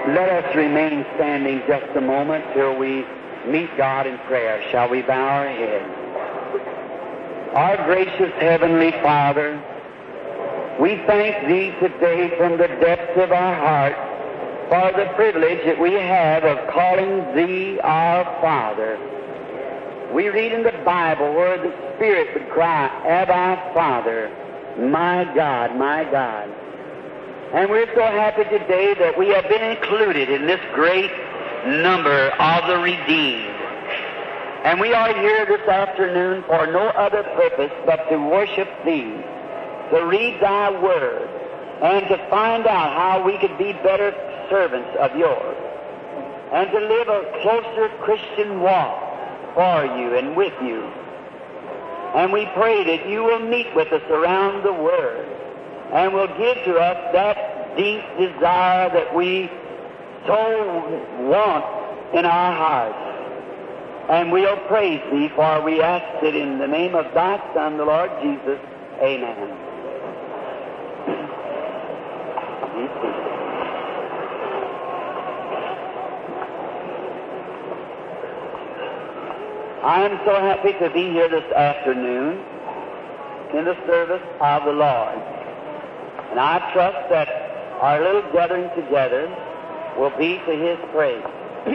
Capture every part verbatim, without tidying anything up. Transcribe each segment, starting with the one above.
Let us remain standing just a moment till we meet God in prayer. Shall we bow our heads? Our gracious Heavenly Father, we thank Thee today from the depths of our heart for the privilege that we have of calling Thee our Father. We read in the Bible where the Spirit would cry, Abba, Father, my God, my God. And we're so happy today that we have been included in this great number of the redeemed. And we are here this afternoon for no other purpose but to worship Thee, to read Thy Word, and to find out how we could be better servants of Yours, and to live a closer Christian walk for You and with You. And we pray that You will meet with us around the Word and will give to us that deep desire that we so want in our hearts. And we'll praise Thee, for we ask it in the name of Thy Son, the Lord Jesus. Amen. I am so happy to be here this afternoon in the service of the Lord. And I trust that our little gathering together will be to His praise.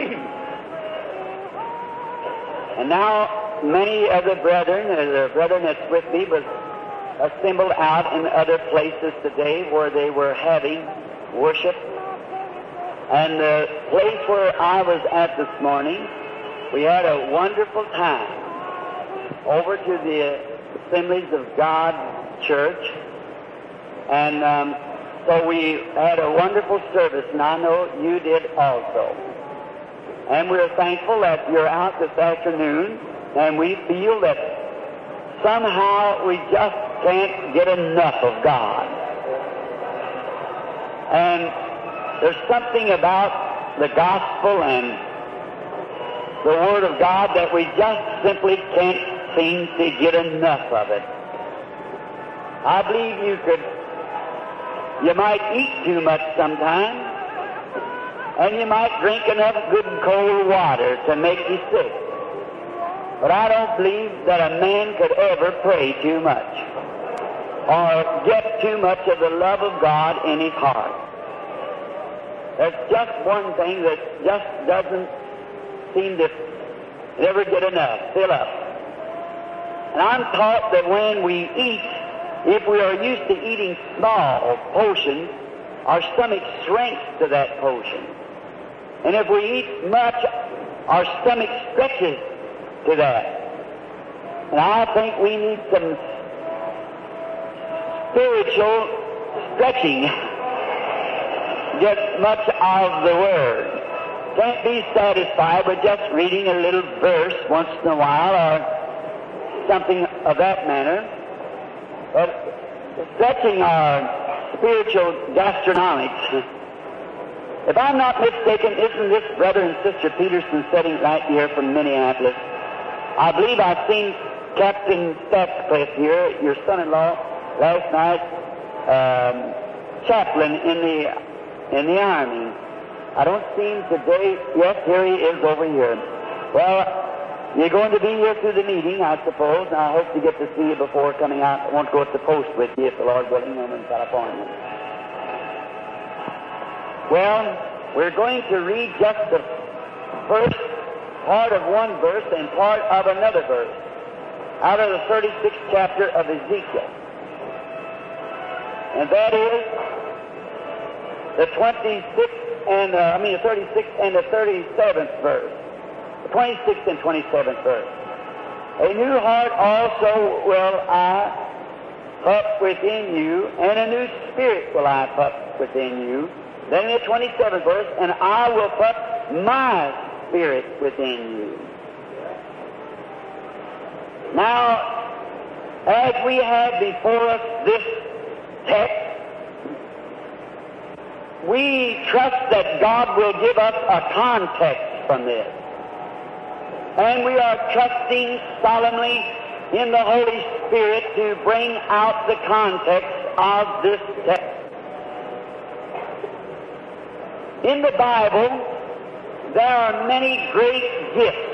And now many of the brethren, the brethren that's with me, was assembled out in other places today where they were having worship. And the place where I was at this morning, we had a wonderful time over to the Assemblies of God Church. And um, so we had a wonderful service, and I know you did also. And we're thankful that you're out this afternoon, and we feel that somehow we just can't get enough of God. And there's something about the gospel and the Word of God that we just simply can't seem to get enough of it. I believe you could, you might eat too much sometimes, and you might drink enough good and cold water to make you sick. But I don't believe that a man could ever pray too much or get too much of the love of God in his heart. There's just one thing that just doesn't seem to ever get enough, fill up. And I'm taught that when we eat, if we are used to eating small portions, our stomach shrinks to that portion. And if we eat much, our stomach stretches to that. And I think we need some spiritual stretching, get much of the Word. Can't be satisfied with just reading a little verse once in a while or something of that manner. But stretching our spiritual gastronomics. If I'm not mistaken, isn't this brother and sister Peterson sitting right here from Minneapolis? I believe I've seen Captain Statscliffe here, your son-in-law, last night, um, chaplain in the in the Army. I don't see him today. Yes, here he is over here. Well, you're going to be here through the meeting, I suppose. And I hope to get to see you before coming out. I won't go at the post with you, if the Lord willing, I'm in California. Well, we're going to read just the first part of one verse and part of another verse out of the thirty-sixth chapter of Ezekiel. And that is the twenty-sixth and, uh, I mean the thirty-sixth and the thirty-seventh verse. The twenty-sixth and twenty-seventh verse. A new heart also will I put within you, and a new spirit will I put within you. Then in the twenty-seventh verse, and I will put my spirit within you. Now, as we have before us this text, we trust that God will give us a context from this. And we are trusting solemnly in the Holy Spirit to bring out the context of this text. In the Bible, there are many great gifts,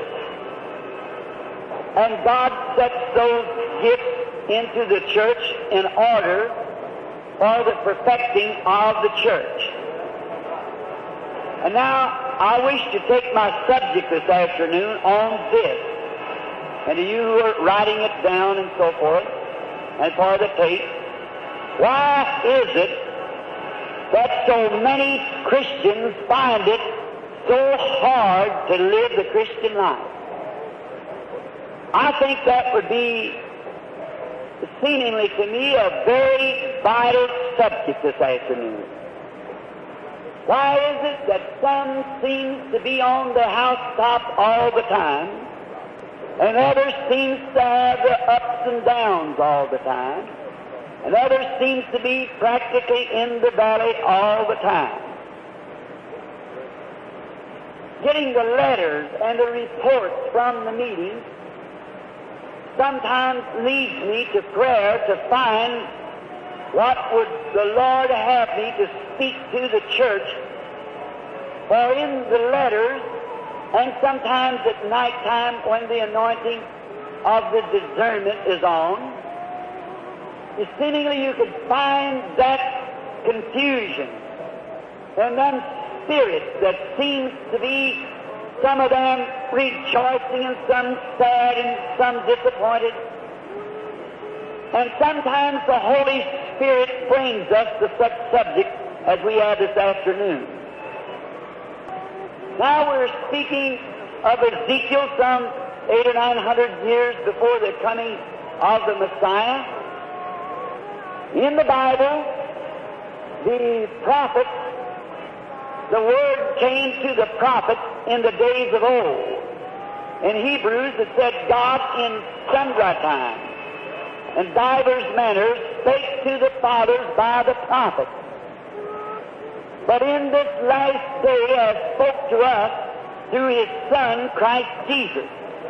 and God sets those gifts into the church in order for the perfecting of the church. And now, I wish to take my subject this afternoon on this, and to you who are writing it down and so forth, and for the tape, why is it that so many Christians find it so hard to live the Christian life? I think that would be, seemingly to me, a very vital subject this afternoon. Why is it that some seems to be on the housetop all the time, and others seems to have the ups and downs all the time, and others seems to be practically in the valley all the time? Getting the letters and the reports from the meetings sometimes leads me to prayer to find what would the Lord have me to speak to the church. For in the letters, and sometimes at night time when the anointing of the discernment is on, seemingly you could find that confusion and them spirits that seems to be, some of them rejoicing and some sad and some disappointed. And sometimes the Holy Spirit brings us to such subjects as we have this afternoon. Now we're speaking of Ezekiel some eight or nine hundred years before the coming of the Messiah. In the Bible, the prophets, the word came to the prophets in the days of old. In Hebrews it said, God in sundry times and divers manners spake to the fathers by the prophets. But in this last day has spoke to us through His Son, Christ Jesus.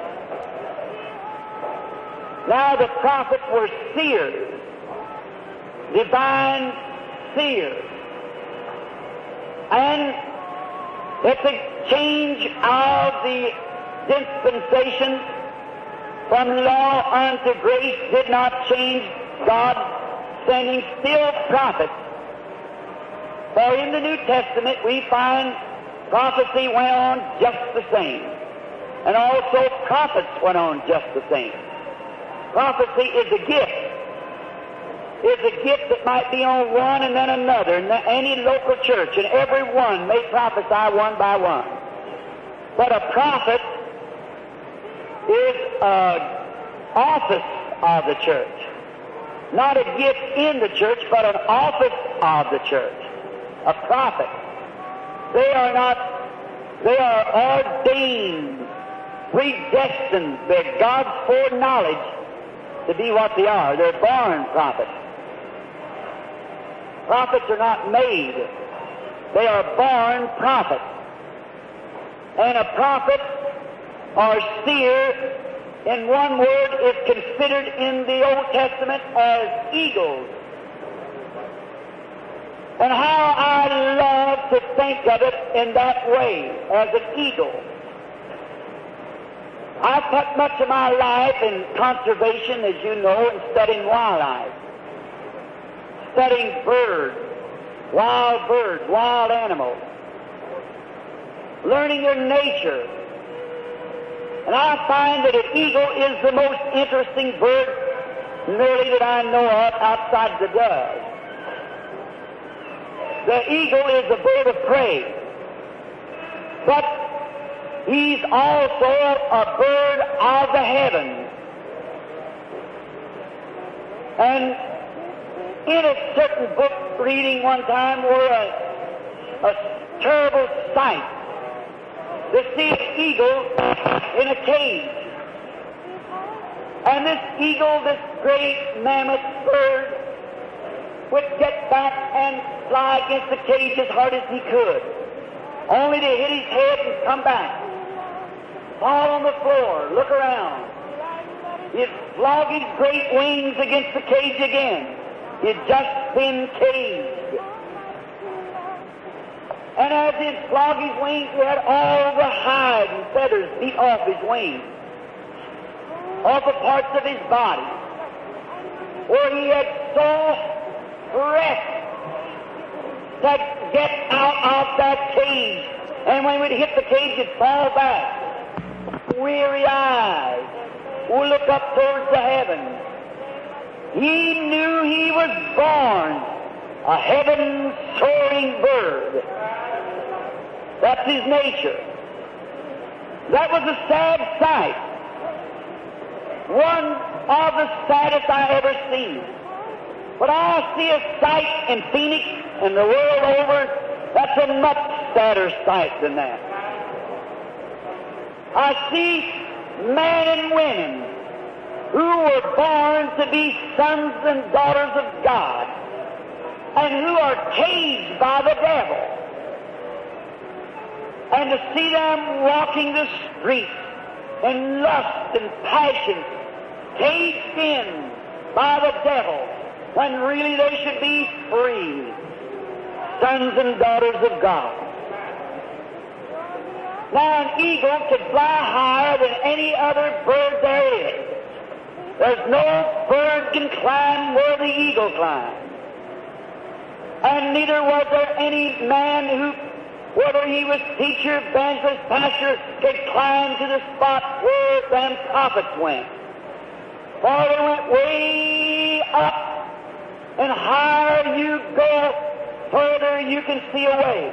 Now the prophets were seers, divine seers. And it's a change of the dispensation from law unto grace did not change God sending still prophets. For in the New Testament we find prophecy went on just the same. And also prophets went on just the same. Prophecy is a gift. It's a gift that might be on one and then another in any local church, and every one may prophesy one by one. But a prophet is an office of the church. Not a gift in the church, but an office of the church. A prophet. They are not, they are ordained, predestined, they're God's foreknowledge to be what they are. They're born prophets. Prophets are not made. They are born prophets. And a prophet or seer, in one word, is considered in the Old Testament as eagles. And how I love to think of it in that way, as an eagle. I've put much of my life in conservation, as you know, and studying wildlife. Studying birds, wild birds, wild animals. Learning their nature. And I find that an eagle is the most interesting bird nearly that I know of outside the dove. The eagle is a bird of prey, but he's also a bird of the heavens. And in a certain book reading one time were a, a terrible sight to see an eagle in a cage. And this eagle, this great mammoth bird, would get back and fly against the cage as hard as he could, only to hit his head and come back, fall on the floor, look around. He'd flog his great wings against the cage again. He'd just been caged. And as he'd flog his wings, he had all the hide and feathers beat off his wings, off the parts of his body, where he had so pressed to get out of that cage. And when we'd hit the cage, it'd fall back. Weary eyes would look up towards the heavens. He knew he was born a heaven-soaring bird. That's his nature. That was a sad sight. One of the saddest I ever seen. But I see a sight in Phoenix and the world over that's a much sadder sight than that. I see men and women who were born to be sons and daughters of God and who are caged by the devil. And to see them walking the streets in lust and passion, caged in by the devil, when really they should be free, sons and daughters of God. Now, an eagle could fly higher than any other bird there is. There's no bird can climb where the eagle climbs. And neither was there any man who, whether he was teacher, evangelist, pastor, could climb to the spot where them prophets went. For they went way up, and higher you go, further you can see away.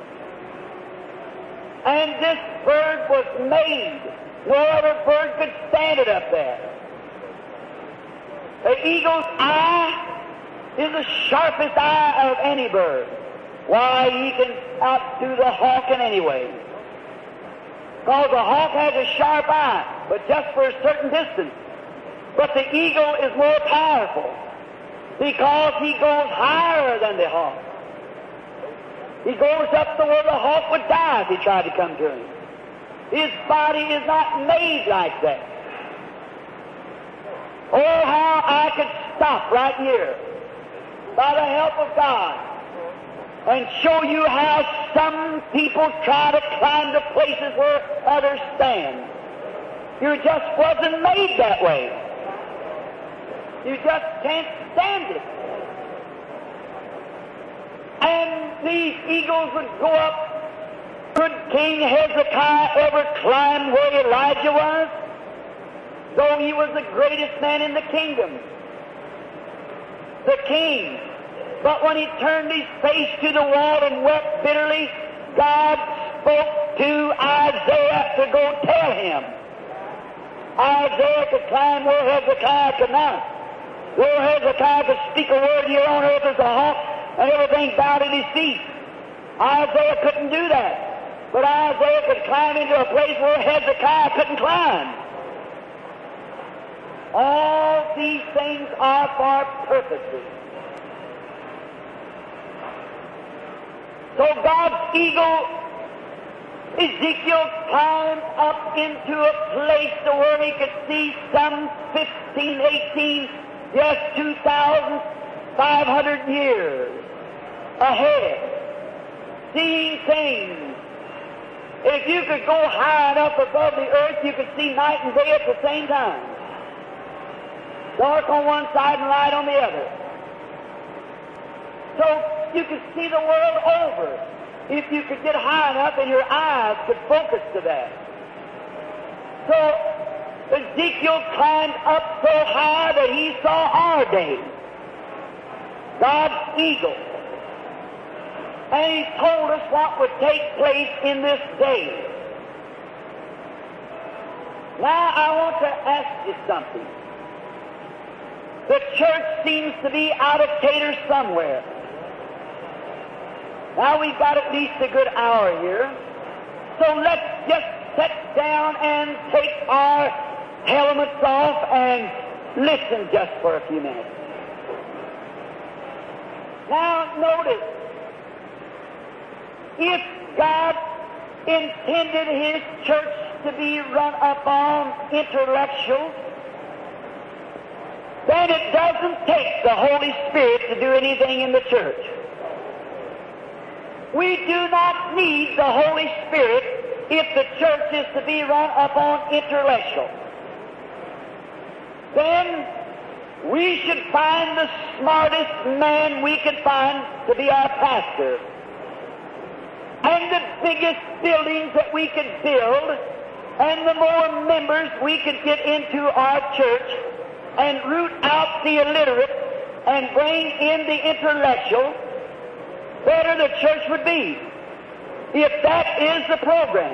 And this bird was made. No other bird could stand it up there. The eagle's eye is the sharpest eye of any bird. Why, he can outdo the hawk in any way. Because the hawk has a sharp eye, but just for a certain distance. But the eagle is more powerful because he goes higher than the hawk. He goes up to where the hawk would die if he tried to come to him. His body is not made like that. Oh, how I could stop right here by the help of God and show you how some people try to climb to places where others stand. You just wasn't made that way. You just can't stand it. And these eagles would go up. Could King Hezekiah ever climb where Elijah was? Though he was the greatest man in the kingdom, the king. But when he turned his face to the wall and wept bitterly, God spoke to Isaiah to go tell him. Isaiah could climb where Hezekiah could not. Where Hezekiah could speak a word here on earth as a hawk, and everything bowed at his feet. Isaiah couldn't do that. But Isaiah could climb into a place where Hezekiah couldn't climb. All these things are for purposes. So God's eagle, Ezekiel, climbed up into a place to where he could see some fifteen, eighteen, just two thousand five hundred years ahead, seeing things. If you could go high enough above the earth, you could see night and day at the same time. Dark on one side and light on the other. So you could see the world over if you could get high enough and your eyes could focus to that. So Ezekiel climbed up so high that he saw our day, God's eagle. And he told us what would take place in this day. Now I want to ask you something. The church seems to be out of tater somewhere. Now we've got at least a good hour here. So let's just sit down and take our helmets off and listen just for a few minutes. Now notice, if God intended His church to be run upon intellectuals, then it doesn't take the Holy Spirit to do anything in the church. We do not need the Holy Spirit if the church is to be run upon intellectual. Then we should find the smartest man we could find to be our pastor. And the biggest buildings that we could build, and the more members we could get into our church, and root out the illiterate and bring in the intellectual, better the church would be, if that is the program.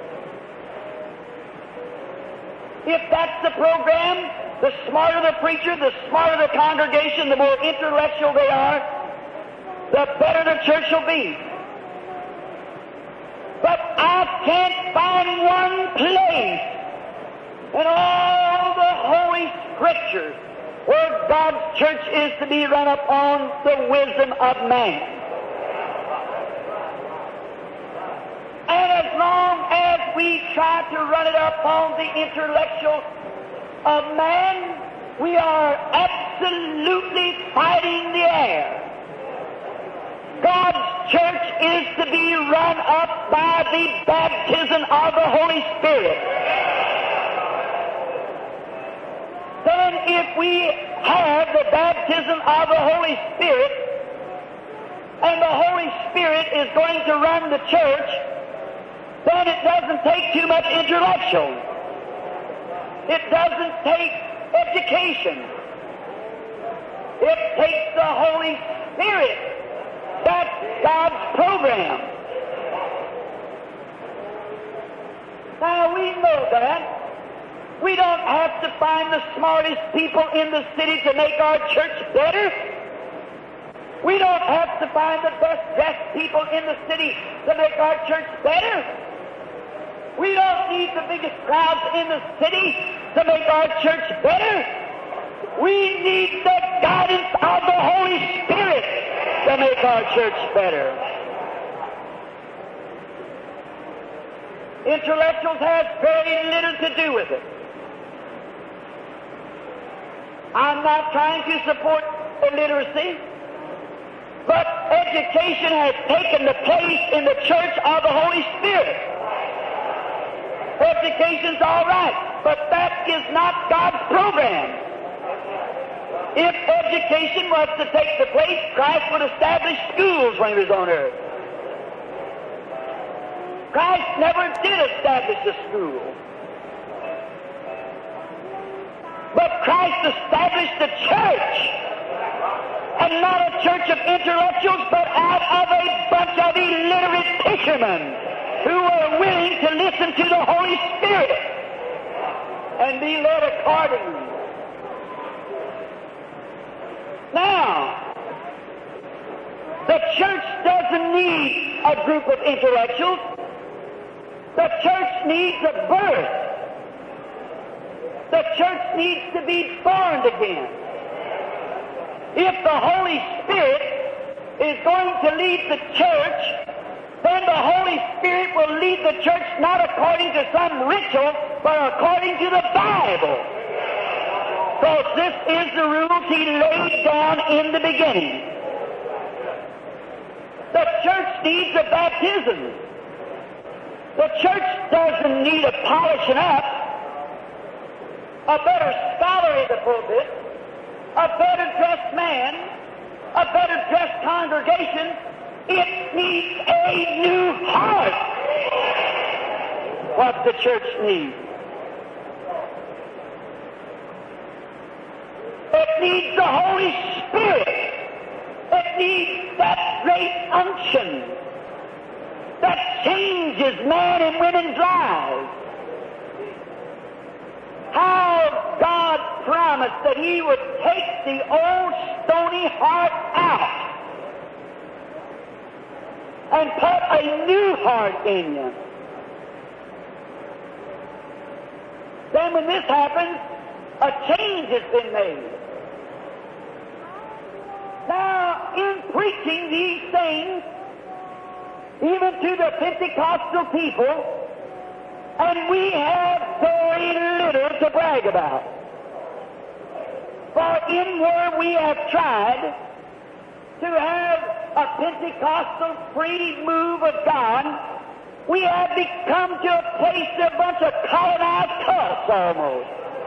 If that's the program, the smarter the preacher, the smarter the congregation, the more intellectual they are, the better the church will be. But I can't find one place in all the Holy Scriptures where God's church is to be run upon the wisdom of man. And as long as we try to run it upon the intellectual of man, we are absolutely fighting the air. God's church is to be run up by the baptism of the Holy Spirit. Then if we have the baptism of the Holy Spirit, and the Holy Spirit is going to run the church, then it doesn't take too much intellectual. It doesn't take education. It takes the Holy Spirit. That's God's program. Now we know that. We don't have to find the smartest people in the city to make our church better. We don't have to find the best dressed people in the city to make our church better. We don't need the biggest crowds in the city to make our church better. We need the guidance of the Holy Spirit to make our church better. Intellectuals have very little to do with it. I'm not trying to support illiteracy, but education has taken the place in the church of the Holy Spirit. Education's all right, but that is not God's program. If education was to take the place, Christ would establish schools when he was on earth. Christ never did establish a school. But Christ established the church, and not a church of intellectuals, but out of a bunch of illiterate fishermen who were willing to listen to the Holy Spirit and be led accordingly. Now, the church doesn't need a group of intellectuals. The church needs a birth. The church needs to be born again. If the Holy Spirit is going to lead the church, then the Holy Spirit will lead the church not according to some ritual, but according to the Bible. Because this is the rules he laid down in the beginning. The church needs a baptism. The church doesn't need a polishing up. A better scholar in the pulpit, a better dressed man, a better dressed congregation. It needs a new heart. What the church needs. It needs the Holy Spirit. It needs that great unction that changes man and women's lives. How God promised that He would take the old stony heart out and put a new heart in you. Then when this happens, a change has been made. Now, in preaching these things, even to the Pentecostal people, and we have very little to brag about. For in where we have tried, to have a Pentecostal free move of God, we have become to a place of a bunch of colonized cults almost.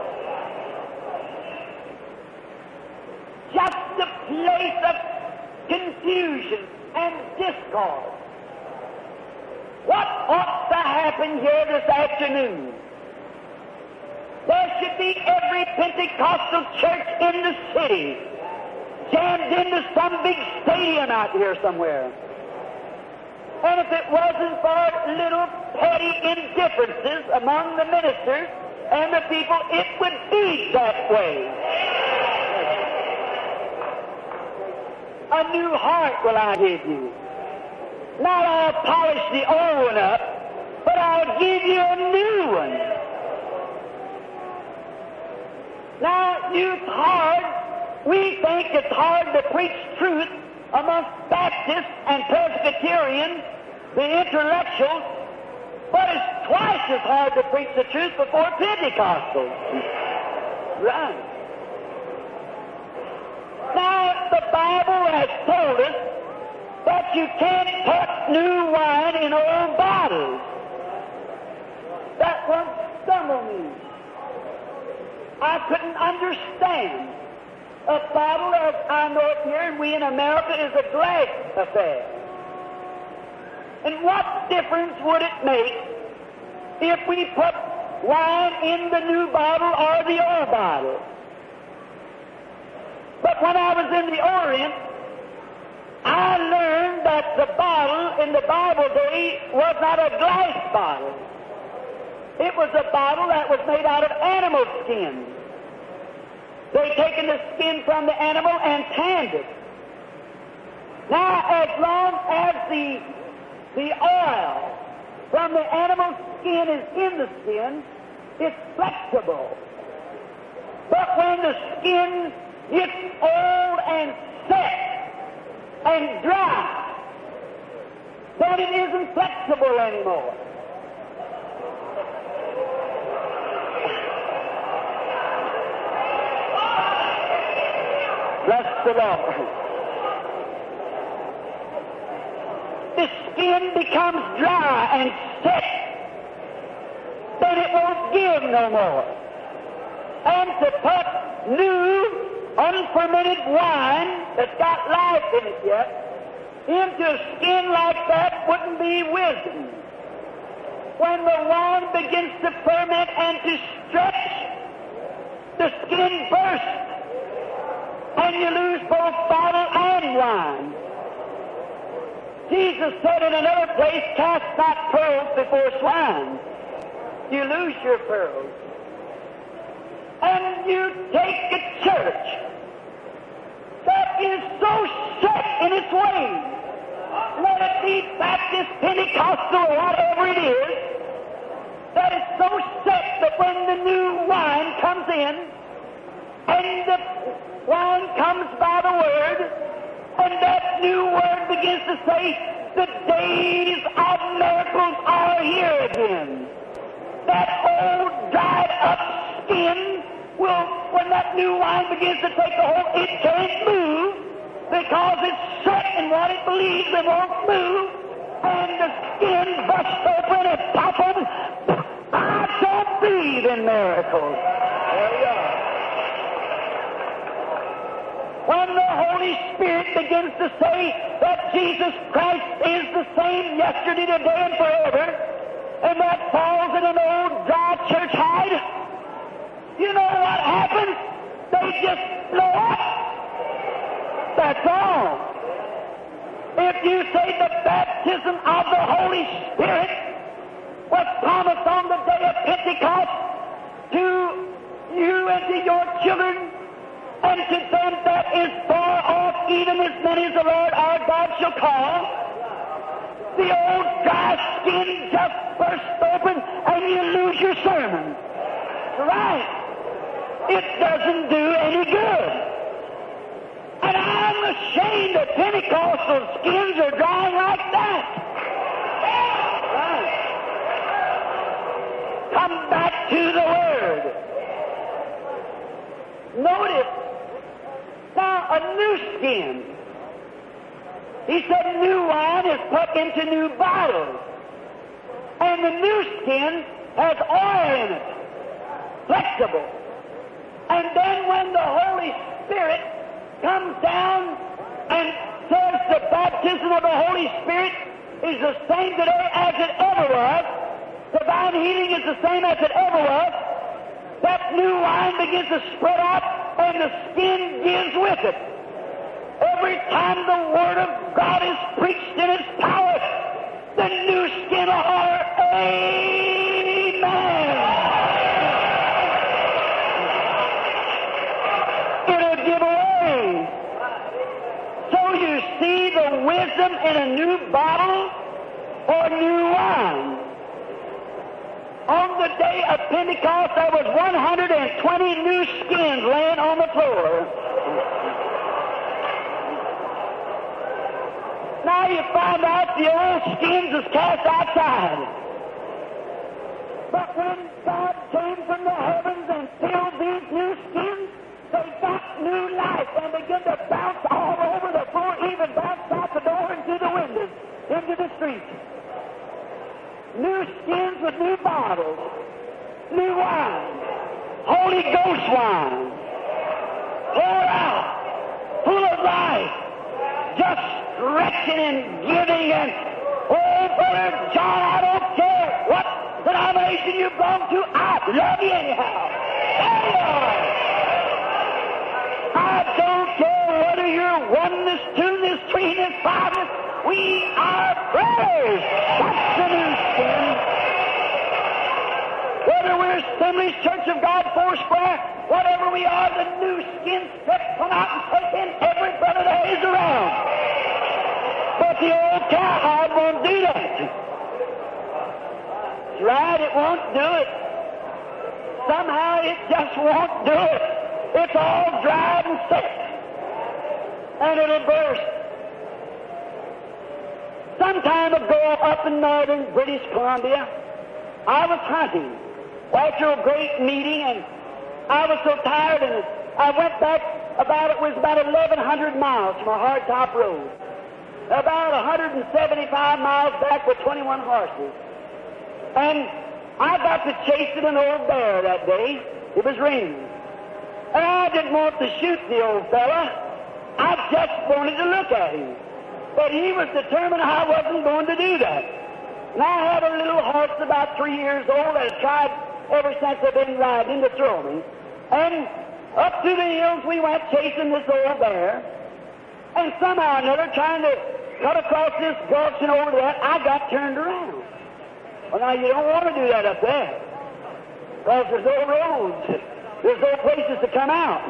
Just a place of confusion and discord. What ought to happen here this afternoon? There should be every Pentecostal church in the city jammed into some big stadium out here somewhere. And if it wasn't for little petty indifferences among the ministers and the people, it would be that way. A new heart will I give you. Not I'll polish the old one up, but I'll give you a new one. Now, youth hard, we think it's hard to preach truth amongst Baptists and Presbyterians, the intellectuals, but it's twice as hard to preach the truth before Pentecostals. Right. Now, the Bible has told us that you can't put new wine in old bottles. That one stumbled me. I couldn't understand. A bottle, as I know it here, and we in America, is a glass affair. And what difference would it make if we put wine in the new bottle or the old bottle? But when I was in the Orient, I learned that the bottle in the Bible day was not a glass bottle. It was a bottle that was made out of animal skin. They taken the skin from the animal and tanned it. Now, as long as the, the oil from the animal skin is in the skin, it's flexible. But when the skin gets old and set and dry, then it isn't flexible anymore. Bless the Lord. The skin becomes dry and set, then it won't give no more. And to put new, unfermented wine that's got life in it yet into a skin like that wouldn't be wisdom. When the wine begins to ferment and to stretch, the skin bursts, and you lose both bottle and wine. Jesus said in another place, cast not pearls before swine. You lose your pearls. And you take a church that is so set in its ways, let it be Baptist, Pentecostal, or whatever it is, that is so set that when the new wine comes in, and the wine comes by the Word, and that new Word begins to say, the days of miracles are here again. That old, dried-up skin will, when that new wine begins to take a hold, it can't move because it's set in what it believes and won't move, and the skin busts open and pop open. I don't believe in miracles. There we are. When the Holy Spirit begins to say that Jesus Christ is the same yesterday, today, and forever, and that falls in an old dry church hide, you know what happens? They just blow up. That's all. If you say the baptism of the Holy Spirit was promised on the day of Pentecost to you and to your children, and to them that is far off, even as many as the Lord our God shall call, the old dry skin just bursts open and you lose your sermon. Right. It doesn't do any good. And I'm ashamed that Pentecostal skins are drying like that. Right. Come back to the Word. Notice, now a new skin He said new wine is put into new bottles. And the new skin has oil in it, flexible. And then when the Holy Spirit comes down and says the baptism of the Holy Spirit is the same today as it ever was, divine healing is the same as it ever was, that new wine begins to spread out and the skin gives with it. Every time the Word of God is preached in its power, the new skin will holler, Amen. It'll give away. So you see the wisdom in a new bottle or new wine. On the day of Pentecost, there was one hundred twenty new skins laying on the floor. Now you find out the old skins is cast outside. But when God came from the heavens and filled these new skins, they got new life and began to bounce all over the floor, even bounce out the door into the windows, into the streets. New skins with new bottles, new wine, Holy Ghost wine, poured out, full of life, just stretching and giving and, oh, Brother John, I don't care what denomination you belong to, I love you anyhow. I don't care whether you're oneness, two-ness, three-ness, five-ness, we are brothers. That's the new skin. Whether we're Assemblies, Church of God, Foursquare, whatever we are, the new skin steps come out and take in every brother that is around. But the old cowhide won't do that. That's right, it won't do it. Somehow it just won't do it. It's all dry and set. And it'll burst. Some time ago up in northern British Columbia, I was hunting after a great meeting, and I was so tired, and I went back about, it was about eleven hundred miles from a hardtop road. About one hundred seventy-five miles back with twenty-one horses. And I got to chasing an old bear that day. It was raining. And I didn't want to shoot the old fella. I just wanted to look at him. But he was determined I wasn't going to do that. And I had a little horse about three years old that had tried ever since I've been riding to throw me. And up through the hills we went chasing this old bear. And somehow or another, trying to cut across this gulch and over that, I got turned around. Well, now, you don't want to do that up there, because there's no roads. There's no places to come out.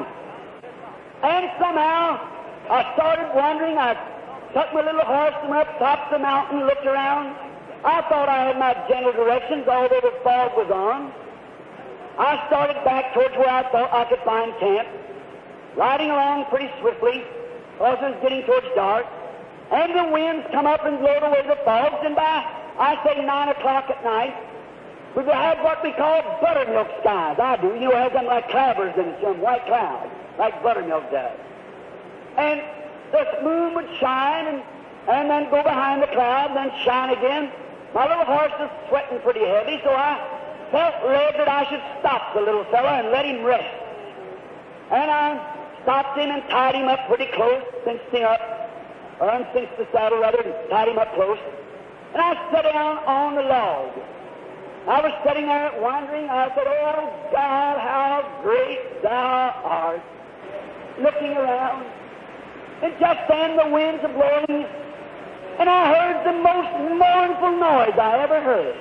And somehow, I started wondering. I took my little horse and went up top of the mountain, looked around. I thought I had my general directions, although the fog was on. I started back towards where I thought I could find camp, riding along pretty swiftly, because it was getting towards dark. And the winds come up and blowed away the fogs, and by, I say, nine o'clock at night, we had what we call buttermilk skies. I do. You have them like clappers in some white clouds, like buttermilk does. And the moon would shine and, and then go behind the cloud and then shine again. My little horse was sweating pretty heavy, so I felt led that I should stop the little fella and let him rest. And I stopped him and tied him up pretty close, cinched him up, or uncinched the saddle rather, and tied him up close. And I sat down on the log. I was sitting there wondering. I said, oh, God, how great thou art. Looking around. And just then the winds are blowing, and I heard the most mournful noise I ever heard.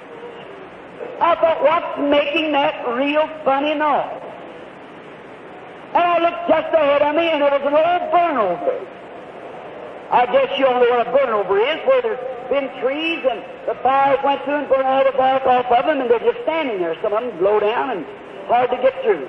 I thought, what's making that real funny noise? And I looked just ahead of me, and it was an old burnover. I guess you all know what a burnover is, where there's been trees, and the fires went through and burned all the bark off of them, and they're just standing there. Some of them blow down and hard to get through.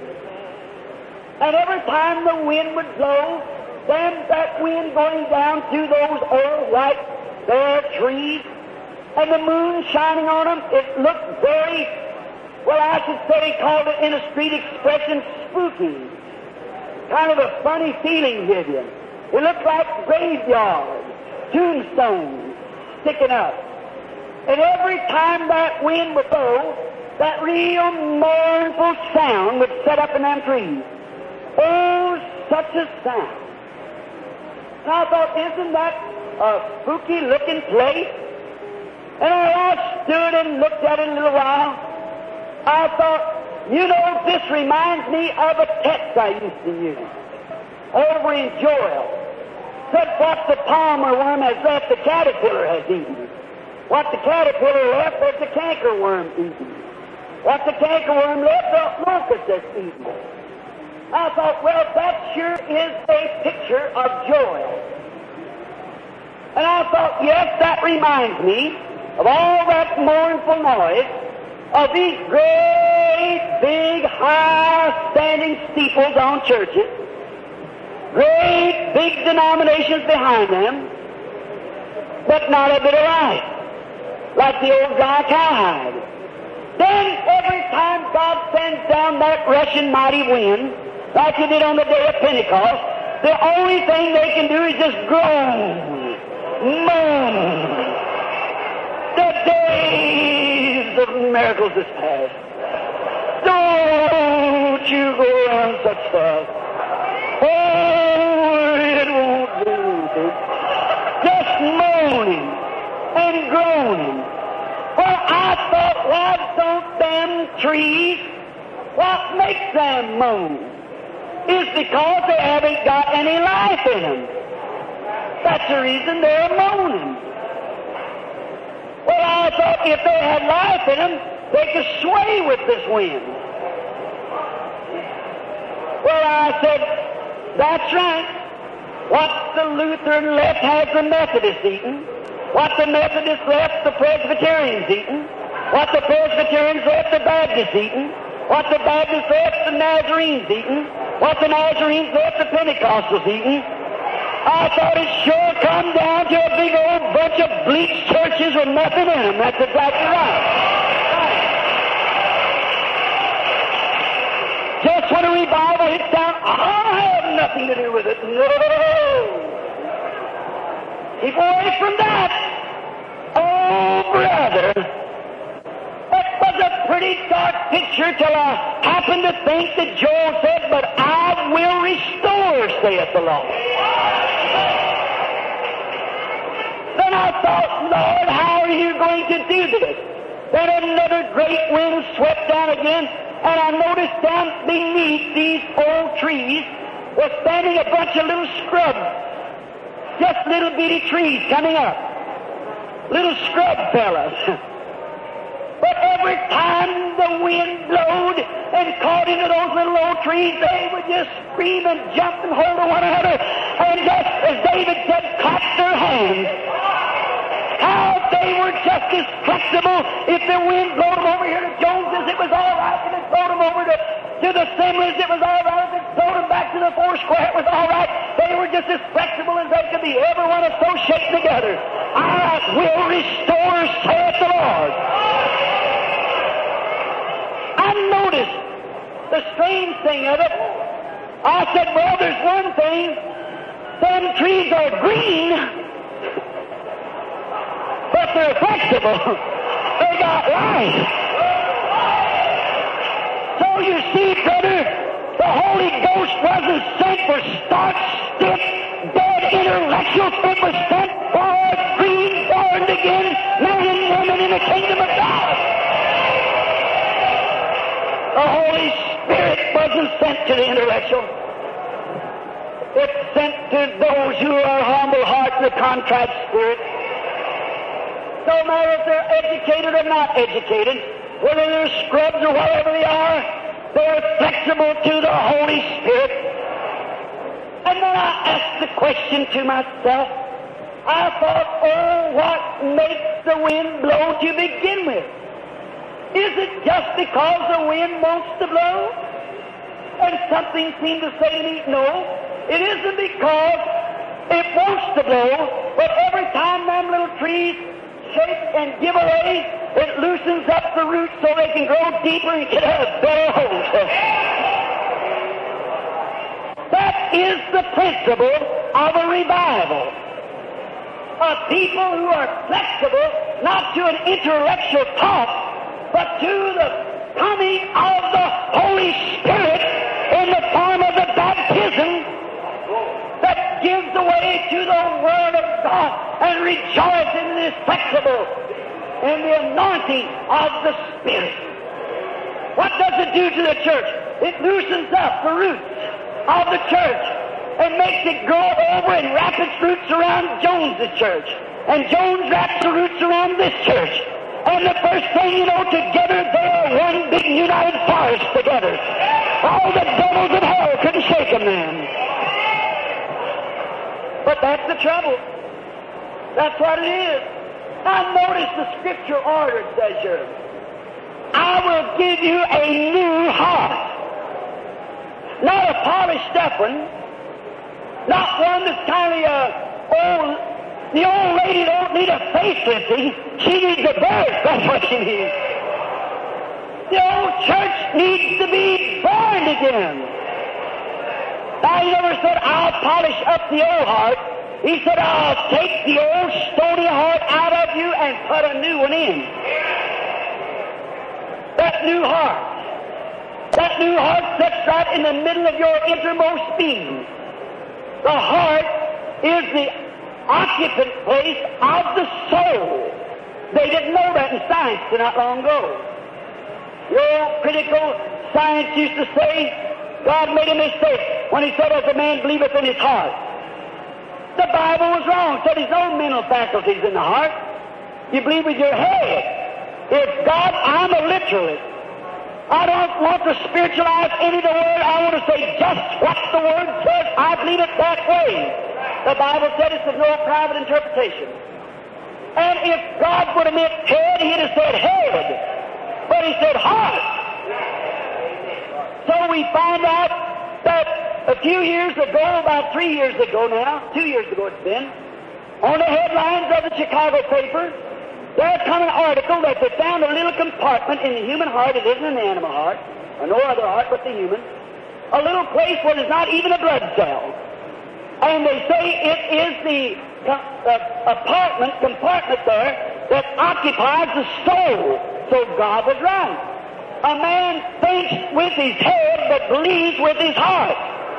And every time the wind would blow, then that wind going down through those old white bare trees, and the moon shining on them, it looked very, well, I should say, called it in a street expression, spooky. Kind of a funny feeling with you. It looked like graveyard. tombstones sticking up. And every time that wind would blow, that real mournful sound would set up in them trees. Oh, such a sound. And I thought, isn't that a spooky looking place? And I stood and looked at it a little while. I thought, you know, this reminds me of a text I used to use over in Joel. Said what the palmer worm has left, the caterpillar has eaten. What the caterpillar left, there's the cankerworm eaten. What the cankerworm left, the locust has eaten. I thought, well, that sure is a picture of Joel. And I thought, yes, that reminds me of all that mournful noise of these great, big, high-standing steeples on churches, great, big denominations behind them, but not a bit of life, like the old dry cowhide. Then every time God sends down that rushing mighty wind, like He did on the day of Pentecost, the only thing they can do is just groan, moan. The days of miracles is past. Don't you go around such stuff. Oh, it won't do. Just moaning and groaning. Well, I thought, why don't them trees, what makes them moan? Is because they haven't got any life in them. That's the reason they're moaning. Well, I thought if they had life in them, they could sway with this wind. Well, I said, that's right. What the Lutheran left has the Methodists eaten. What the Methodists left, the Presbyterians eaten. What the Presbyterians left, the Baptists eaten. What the Baptists left, the Nazarenes eaten. What the Nazarenes left, the Pentecostals eaten. I thought it sure come down to a big old bunch of bleached churches with nothing in them. That's exactly right. Just when a revival hits down, I have nothing to do with it. No. Keep away from that. Oh, brother. That was a pretty dark picture till I happened to think that Joel said, but I will restore, saith the Lord. Then I thought, Lord, how are you going to do this? Then another great wind swept down again, and I noticed down beneath these old trees was standing a bunch of little scrubs, just little bitty trees coming up, little scrub fellas. But every time the wind blowed and caught into those little old trees, they would just scream and jump and hold to one another, and just, as David said, clap their hands. How they were just as flexible. If the wind blowed them over here to Jones's, it was all right. If it blowed them over to, to the Assemblies, it was all right. If it blowed them back to the Four Square, it was all right. They were just as flexible as they could be. Everyone associated together. I will restore, saith the Lord. I noticed the strange thing of it. I said, well, there's one thing. Them trees are green, but they're flexible. They got life. So you see, brother, the Holy Ghost wasn't sent for stark, stiff, dead intellectuals. It was sent for a green, born-again man and woman in the kingdom of God. The Holy Spirit wasn't sent to the intellectual. It's sent to those who are humble heart and a contrite spirit. No matter if they're educated or not educated, whether they're scrubs or whatever they are, they're flexible to the Holy Spirit. And then I asked the question to myself. I thought, oh, what makes the wind blow to begin with? Is it just because the wind wants to blow? And something seemed to say to me, no, it isn't because it wants to blow, but every time them little trees shake and give away, it loosens up the roots so they can grow deeper and get a better hold. That is the principle of a revival. a people who are flexible, not to an intellectual talk, but to the coming of the Holy Spirit in the form of the baptism that gives the way to the Word of God and rejoices in this flexible in the anointing of the Spirit. What does it do to the church? It loosens up the roots of the church and makes it grow over and wrap its roots around Jones's church. And Jones wraps the roots around this church. And the first thing you know, together they are one big united forest together. All the devils of hell couldn't shake them then. But that's the trouble. That's what it is. Now notice the scripture order, it says here. I will give you a new heart. Not a polished up one. Not one that's kind of uh, old. The old lady don't need a facelifting. She needs a birth. That's what she needs. The old church needs to be born again. Now, he never said, I'll polish up the old heart. He said, I'll take the old stony heart out of you and put a new one in. That new heart. That new heart sits right in the middle of your innermost being. The heart is the occupant place of the soul. They didn't know that in science not long ago. Your critical science used to say God made a mistake when he said, as a man believeth in his heart. The Bible was wrong. It said there's no mental faculties in the heart. You believe with your head. If God, I'm a literalist. I don't want to spiritualize any of the Word. I want to say just what the Word says. I believe it that way. The Bible said it's of no private interpretation. And if God would have meant head, he'd have said head. But he said heart. So we find out that a few years ago, about three years ago now, two years ago it's been, on the headlines of the Chicago paper, there come an article that they found a little compartment in the human heart. It isn't an animal heart, or no other heart but the human. A little place where there's not even a blood cell. And they say it is the uh, apartment, compartment there that occupies the soul. So God was right. A man thinks with his head but believes with his heart.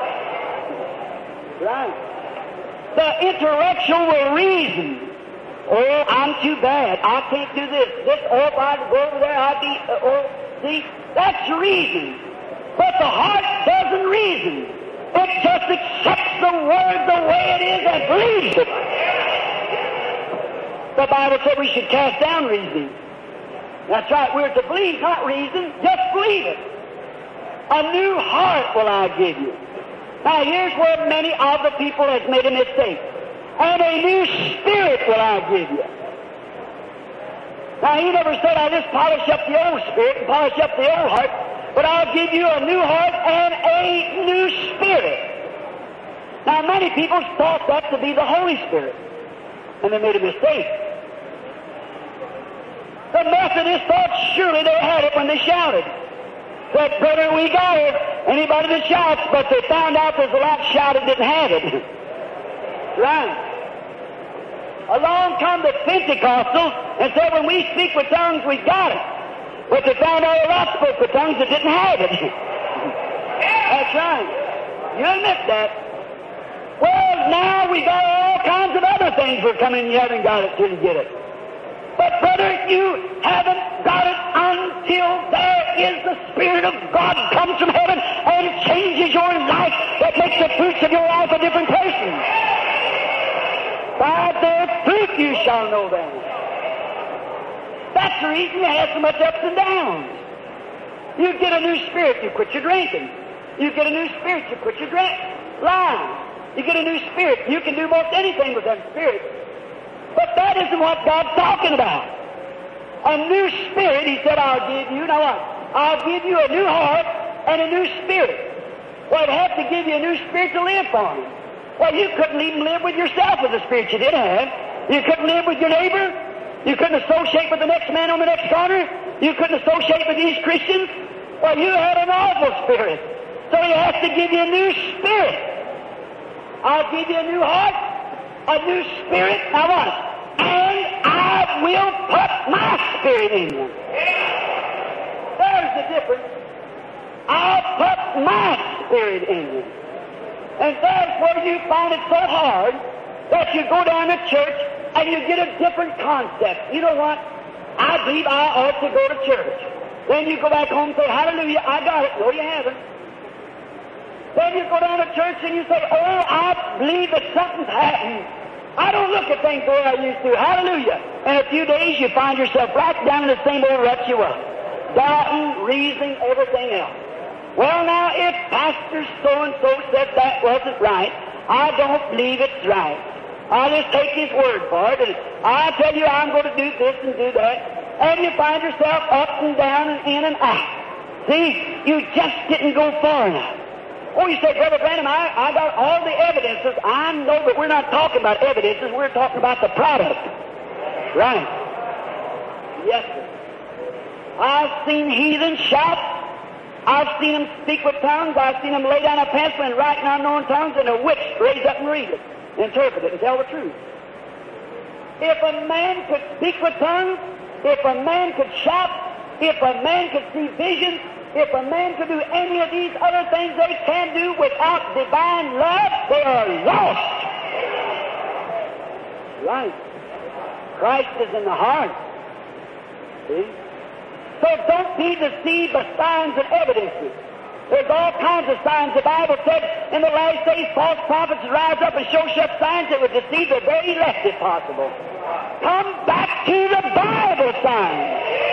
Right. The intellectual will reason. Oh, I'm too bad. I can't do this. This, oh, if I go over there, I'd be, uh, oh, see, that's reason. But the heart doesn't reason. It just accepts the Word the way it is and believes it. The Bible said we should cast down reasoning. That's right. We're to believe, not reason. Just believe it. A new heart will I give you. Now, here's where many of the people has made a mistake. And a new spirit will I give you. Now, he never said, I'll just polish up the old spirit and polish up the old heart, but I'll give you a new heart and a new spirit. Now, many people thought that to be the Holy Spirit, and they made a mistake. The Methodists thought surely they had it when they shouted. Said, brother, we got it. Anybody that shouts, but they found out there's a lot shouted didn't have it. Right. Along come the Pentecostals and said, when we speak with tongues, we got it. But they found out a lot spoke with tongues that didn't have it. That's right. You admit that. Well, now we got all kinds of other things we're coming, you haven't got it till you get it. But brother, you haven't got it until there is the Spirit of God comes from heaven and changes your life, that makes the fruits of your life a different person. By their fruit you shall know them. That's the reason you have so much ups and downs. You get a new spirit, you quit your drinking. You get a new spirit, you quit your drink, lying. You get a new spirit, you can do most anything with that spirit. But that isn't what God's talking about. A new spirit, he said, I'll give you. Now what? I'll give you a new heart and a new spirit. Well, I'd have to give you a new spirit to live for him. Well, you couldn't even live with yourself with the spirit you did have. You couldn't live with your neighbor. You couldn't associate with the next man on the next corner. You couldn't associate with these Christians. Well, you had an awful spirit. So he has to give you a new spirit. I'll give you a new heart a new spirit. Now what? And I will put my spirit in you. There's the difference. I'll put my spirit in you. And that's where you find it so hard that you go down to church and you get a different concept. You know what? I believe I ought to go to church. Then you go back home and say, hallelujah, I got it. No, you haven't. Then you go down to church and you say, oh, I believe that something's happened. I don't look at things the way I used to. Hallelujah. In a few days you find yourself right down in the same old rut you were. Doubting, reasoning, everything else. Well, now, if Pastor so-and-so said that wasn't right, I don't believe it's right. I'll just take his word for it, and I'll tell you I'm going to do this and do that, and you find yourself up and down and in and out. See, you just didn't go far enough. Oh, you say, Brother Branham, I, I got all the evidences. I know, but we're not talking about evidences. We're talking about the product. Right. Yes, sir. I've seen heathens shout. I've seen them speak with tongues. I've seen them lay down a pencil and write in unknown tongues, and a witch raise up and read it, interpret it, and tell the truth. If a man could speak with tongues, if a man could shout, if a man could see visions, if a man could do any of these other things they can do without divine love, they are lost. Right. Christ is in the heart. See? So don't be deceived by signs and evidences. There's all kinds of signs. The Bible said in the last days false prophets would rise up and show such signs that would deceive the very elect if possible. Come back to the Bible signs.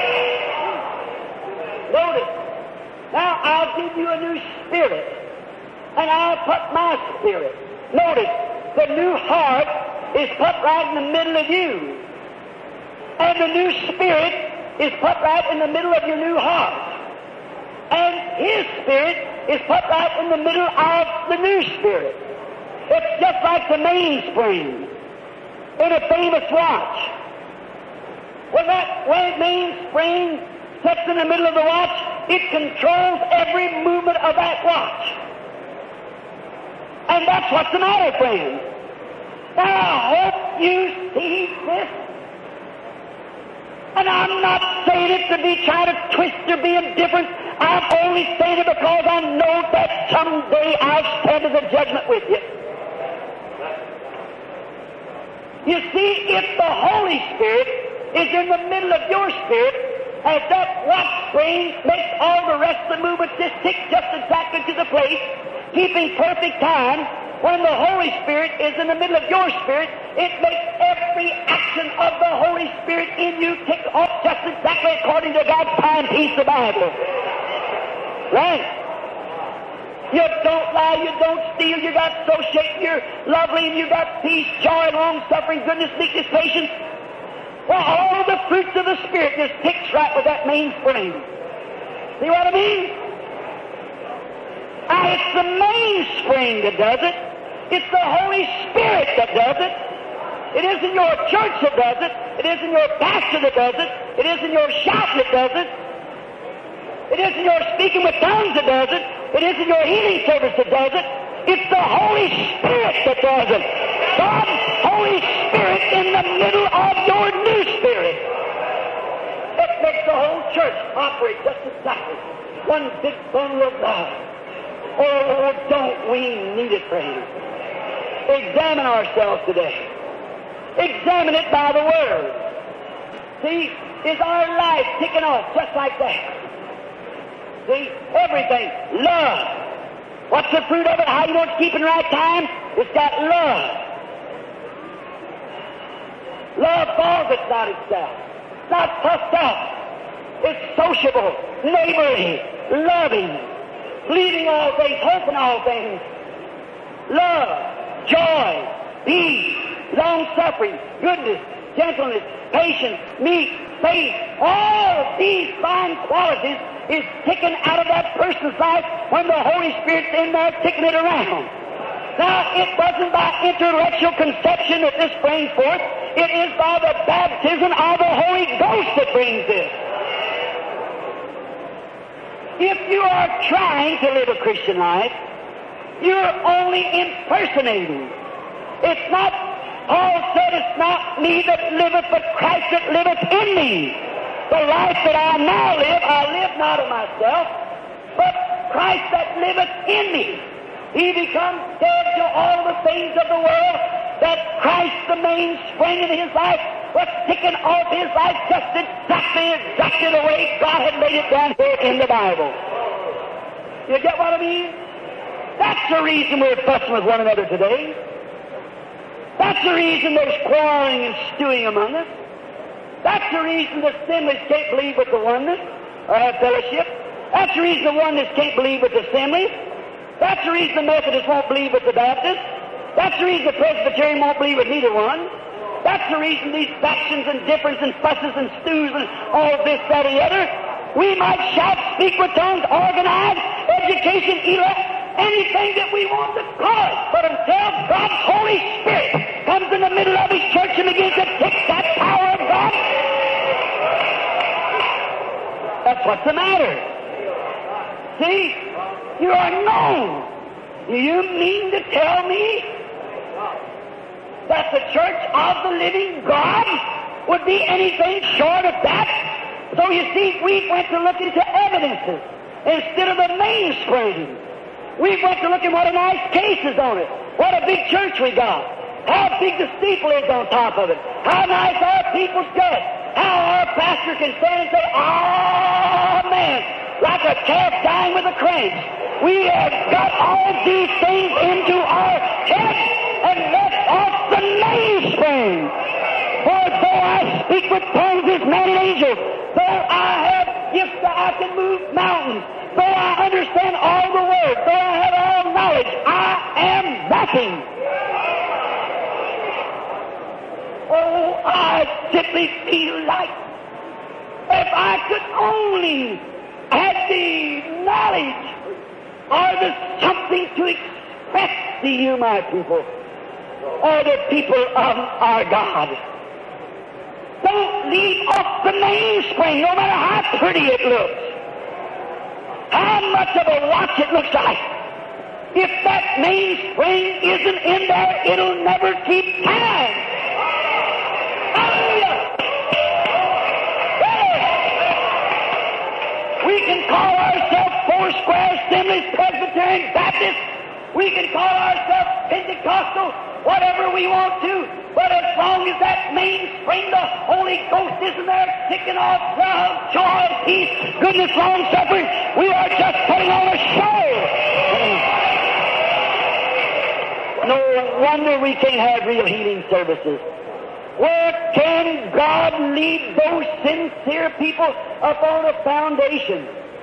Notice. Now I'll give you a new spirit, and I'll put my spirit. Notice, the new heart is put right in the middle of you, and the new spirit is put right in the middle of your new heart, and His spirit is put right in the middle of the new spirit. It's just like the mainspring in a famous watch. When that mainspring sits in the middle of the watch, it controls every movement of that watch. And that's what's the matter, friends. Now, I hope you see this. And I'm not saying it to be trying to twist or be indifferent. I'm only saying it because I know that someday I'll stand in the judgment with you. You see, if the Holy Spirit is in the middle of your spirit, as that watch spring makes all the rest of the movements just tick just exactly to the place, keeping perfect time, when the Holy Spirit is in the middle of your spirit, it makes every action of the Holy Spirit in you tick off just exactly according to God's timepiece, the Bible. Right? You don't lie, you don't steal, you got associate, you're lovely, and you got peace, joy, long-suffering, goodness, meekness, patience. Well, all the fruits of the Spirit just ticks right with that mainspring. See what I mean? Ah, it's the mainspring that does it. It's the Holy Spirit that does it. It isn't your church that does it. It isn't your pastor that does it. It isn't your shout that does it. It isn't your speaking with tongues that does it. It isn't your healing service that does it. It's the Holy Spirit that does it. God's Holy Spirit in the middle of your new spirit. It makes the whole church operate just exactly. One big bundle of love. Oh, don't we need it, friends? Examine ourselves today. Examine it by the Word. See, is our life ticking off just like that? See, everything. Love. What's the fruit of it? How you want to keep in right time? It's got love. Love falls not itself. It's not puffed up. It's sociable, neighborly, loving, believing all things, hoping all things. Love, joy, peace, long-suffering, goodness, gentleness, patience, meek, faith. All these fine qualities is taken out of that person's life when the Holy Spirit's in there ticking it around. Now, it wasn't by intellectual conception that this brings forth. It is by the baptism of the Holy Ghost that brings this. If you are trying to live a Christian life, you're only impersonating. It's not Paul said, it's not me that liveth, but Christ that liveth in me. The life that I now live, I live not of myself, but Christ that liveth in me. He becomes dead to all the things of the world, that Christ, the mainspring in his life, was taken off his life just exactly, exactly the way God had laid it down here in the Bible. You get what I mean? That's the reason we're fussing with one another today. That's the reason there's quarreling and stewing among us. That's the reason the Assemblies can't believe with the oneness or have fellowship. That's the reason the oneness can't believe with the Assemblies. That's the reason the Methodists won't believe with the Baptists. That's the reason the Presbyterian won't believe with neither one. That's the reason these factions and differences and fusses and stews and all this, that, and the other. We might shout, speak with tongues, organize, education, elect, anything that we want to call it. But until God's Holy Spirit comes in the middle of His church and begins to take that power of God, that's what's the matter. See, you are known. Do you mean to tell me that the church of the living God would be anything short of that? So you see, we went to look into evidences instead of the mainspring. We went to look at what a nice case is on it. What a big church we got. How big the steeple is on top of it. How nice our people's dressed. How our pastor can stand and say, Amen, like a calf dying with a cramp. We have got all these things into our heads and left off the mainspring. For though I speak with tongues as men and angels, though I have gifts that I can move mountains, though I understand all the words, though I have all knowledge, I am nothing. Oh, I simply feel like if I could only have the knowledge or the something to express to you, my people, or the people of our God. Don't leave off the mainspring, no matter how pretty it looks, how much of a watch it looks like. If that mainspring isn't in there, it'll never keep time. Hallelujah! We can call ourselves Four Square Assemblies, Presbyterian, Baptist. We can call ourselves Pentecostal, whatever we want to. But as long as that mainspring, the Holy Ghost isn't there, kicking off love, joy, peace, goodness, long suffering, we are just putting on a show. No wonder we can't have real healing services. Where can God lead those sincere people upon a foundation?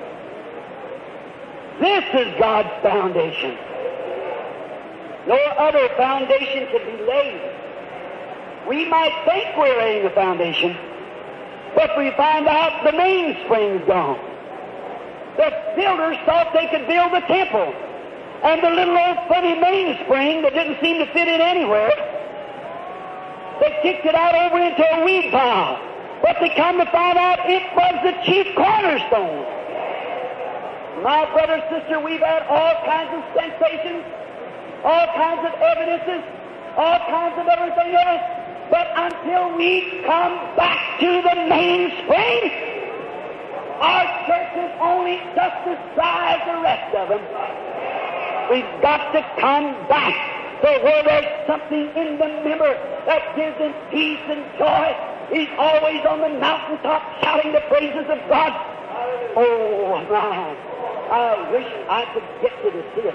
This is God's foundation. No other foundation can be laid. We might think we're laying a foundation, but we find out the mainspring's gone. The builders thought they could build the temple, and the little old funny mainspring that didn't seem to fit in anywhere, they kicked it out over into a weed pile. But they come to find out it was the chief cornerstone. My brother, sister, we've had all kinds of sensations, all kinds of evidences, all kinds of everything else. But until we come back to the mainspring, our church is only just as dry as the rest of them. We've got to come back to where there's something in the member that gives him peace and joy. He's always on the mountaintop shouting the praises of God. Oh, my. I wish I could get to the sea.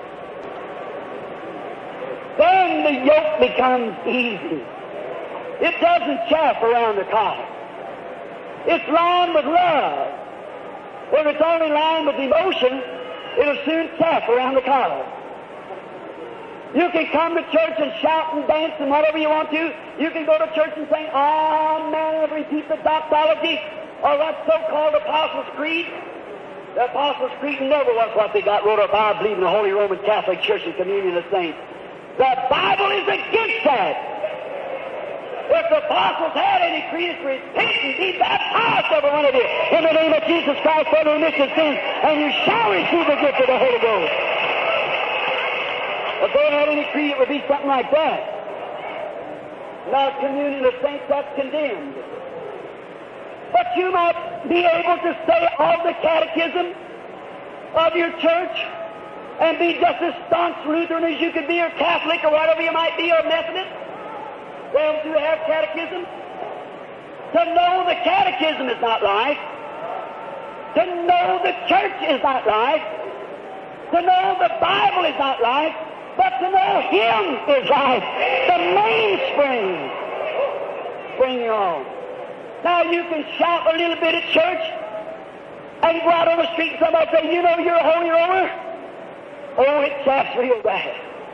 Then the yoke becomes easy. It doesn't chafe around the collar. It's lined with love. If it's only lined with emotion, it'll soon chafe around the collar. You can come to church and shout and dance and whatever you want to. You can go to church and sing, Amen, and repeat the doxology or that so-called Apostles' Creed. The Apostles' Creed never was what they got wrote up. I believe in the Holy Roman Catholic Church and communion of saints. The Bible is against that. If the apostles had any creed, it's repent and be baptized, every one of you, in the name of Jesus Christ for the remission of sins, and you shall receive the gift of the Holy Ghost. If they had any creed, it would be something like that. Not communion of saints, that's condemned. But you might be able to say all the catechism of your church and be just as staunch Lutheran as you could be, or Catholic, or whatever you might be, or Methodist. They do have catechism. To know the catechism is not life. To know the church is not life. To know the Bible is not life. But to know Him is life. The mainspring. Bring you on. Now you can shout a little bit at church and go out on the street and somebody say, you know you're a holy roller? Oh, it chaps real bad.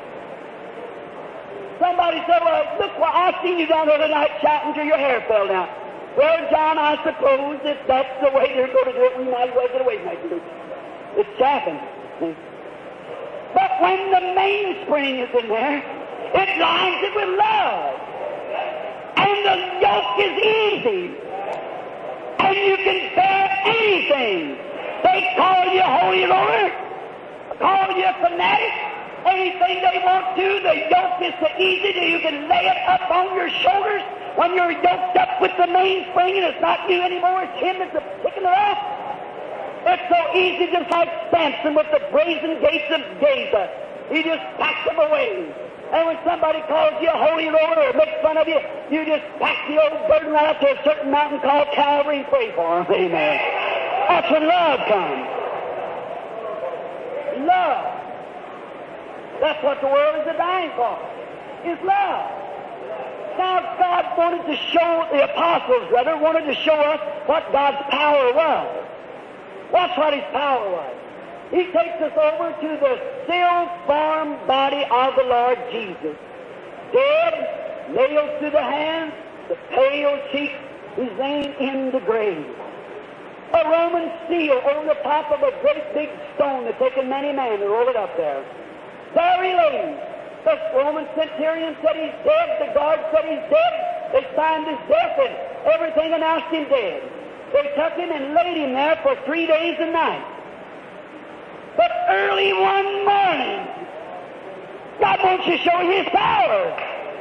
Somebody said, well, look, well, I seen you down there tonight shouting till your hair fell down. Well, John, I suppose if that's the way you're going to do it, we might as well get away from it. It's chaffing. But when the mainspring is in there, it lines it with love. And the yoke is easy. And you can bear anything. They call you holy roller, call you a fanatic, anything they want to. The yoke is so easy that you can lay it up on your shoulders when you're yoked up with the mainspring and it's not you anymore, it's Him that's picking it up. It's so easy, just like Samson with the brazen gates of Gaza. He just packs them away. And when somebody calls you a holy roller or makes fun of you, you just pack the old burden right up to a certain mountain called Calvary and pray for them. Amen. That's when love comes. Love. That's what the world is dying for, is love. Now, God wanted to show, the apostles, rather, wanted to show us what God's power was. Watch what His power was. He takes us over to the still form body of the Lord Jesus. Dead, nailed to the hands, the pale cheeks, His name in the grave. A Roman seal over the top of a great big stone that's taken many men to roll it up there. There He lay. The Roman centurion said He's dead. The guard said He's dead. They signed His death and everything announced Him dead. They took Him and laid Him there for three days and nights. But early one morning, God wants to show His power.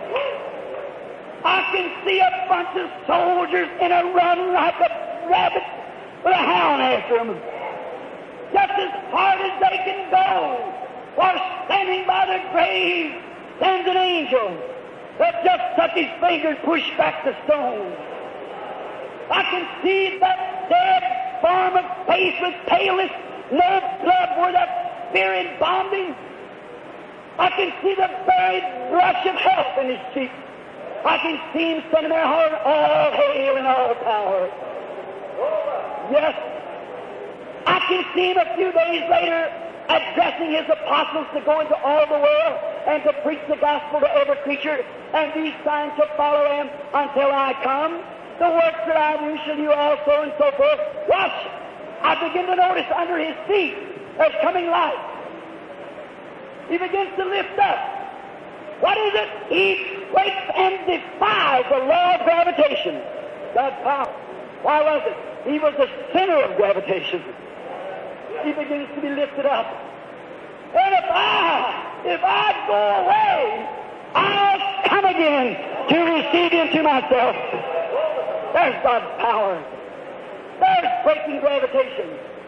I can see a bunch of soldiers in a run like a rabbit with a hound after them. Just as hard as they can go. While standing by the grave stands an angel that just touched his finger and pushed back the stone. I can see that dead form of face with paleness, no blood where that spirit bombed him. I can see the buried blush of health in his cheek. I can see him standing there holding all hail and all power. Yes, I can see him a few days later addressing his apostles to go into all the world and to preach the gospel to every creature, and these signs shall follow them until I come. The works that I do shall you also, and so forth. Watch! I begin to notice under his feet there's coming light. He begins to lift up. What is it? He breaks and defies the law of gravitation. God's power. Why was it? He was the center of gravitation. He begins to be lifted up. And if I, if I go away, I'll come again to receive Him to myself. There's God's power. There's breaking gravitation.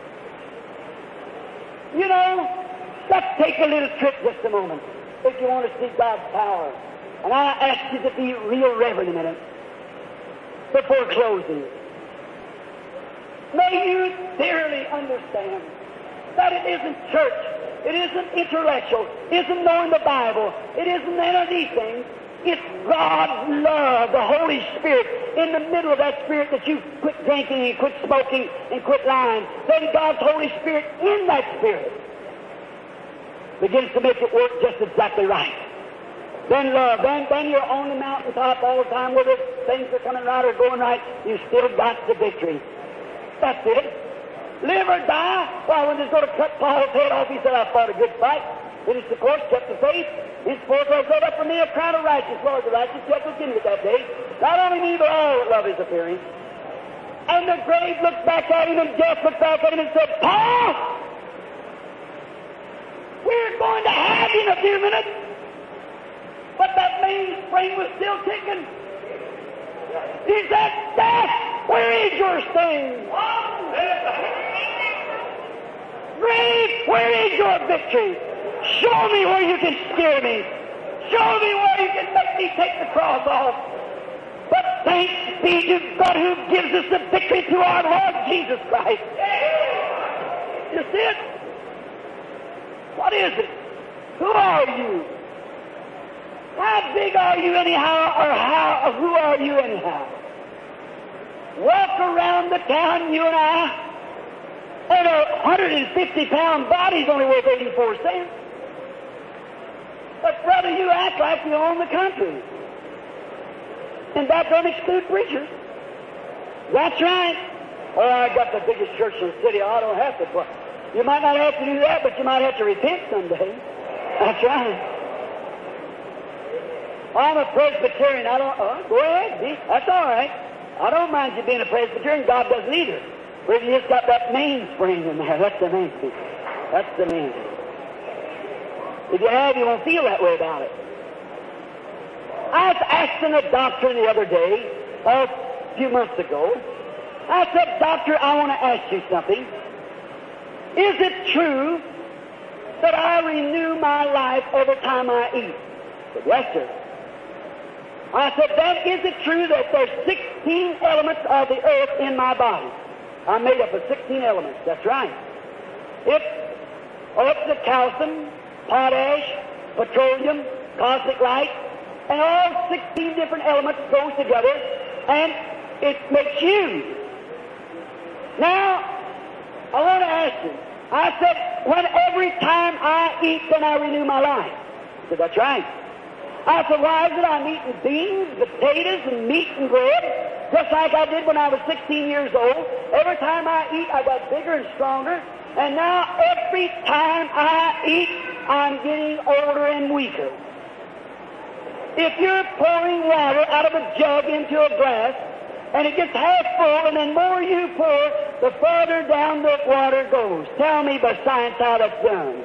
You know, let's take a little trip just a moment if you want to see God's power. And I ask you to be real reverent a minute before closing. May you thoroughly understand that it isn't church, it isn't intellectual, it isn't knowing the Bible, it isn't any of these things. It's God's love, the Holy Spirit, in the middle of that Spirit that you quit drinking and quit smoking and quit lying. Then God's Holy Spirit in that Spirit begins to make it work just exactly right. Then love, then, then you're on the mountaintop all the time, whether things are coming right or going right, you still got the victory. That's it. Live or die. Well, when they're going to cut Paul's head off, he said, I fought a good fight. Finished the course, kept the faith. Henceforth I set up for me a crown of righteousness. Lord, the righteous judge will give me that day. Not only me, but all that love His appearing. And the grave looked back at him, and death looked back at him and said, Paul, we're going to have you in a few minutes. but that mainspring was still ticking. He said, "Death, where is your sting? Grave, where is your victory? Show me where you can scare me. Show me where you can make me take the cross off." But thanks be to God who gives us the victory through our Lord Jesus Christ. You see it? What is it? Who are you? How big are you anyhow, or how, or who are you anyhow? Walk around the town, you and I, and a one hundred fifty pound body's only worth eighty-four cents. But brother, you act like you own the country. And that don't exclude preachers. That's right. Oh, I got the biggest church in the city. I don't have to. But you might not have to do that, but you might have to repent someday. That's right. I'm a Presbyterian. I don't. Oh, go ahead. Be, that's all right. I don't mind you being a Presbyterian. God doesn't either. But you just got that mainspring in there. That's the main thing. That's the main thing. If you have, you won't feel that way about it. I was asking a doctor the other day, a few months ago. I said, "Doctor, I want to ask you something. Is it true that I renew my life every time I eat?" He said, "Yes, sir." I said, "Then is it true that there's sixteen elements of the earth in my body?" I'm made up of sixteen elements. That's right. It's, oh, it's the calcium, potash, petroleum, cosmic light, and all sixteen different elements goes together, and it makes you. Now, I want to ask you. I said, when every time I eat, then I renew my life. He said, "That's right." I said, "Why is it I'm eating beans, potatoes, and meat and bread, just like I did when I was sixteen years old? Every time I eat, I got bigger and stronger, and now every time I eat, I'm getting older and weaker." If you're pouring water out of a jug into a glass, and it gets half full, and the more you pour, the farther down the water goes. Tell me by science how that's done.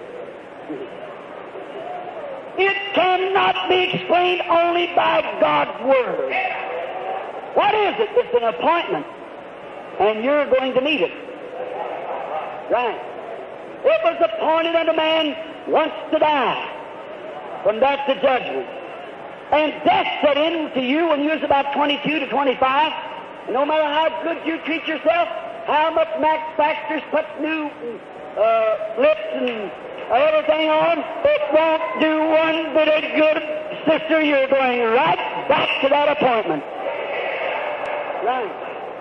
It cannot be explained only by God's Word. What is it? It's an appointment, and you're going to meet it. Right. It was appointed unto man once to die. From that to judgment. And death set in to you when you was about twenty-two to twenty-five. And no matter how good you treat yourself, how much Max Baxter's put new uh, lips and everything on, it won't do one bit of good, sister. You're going right back to that appointment. Right.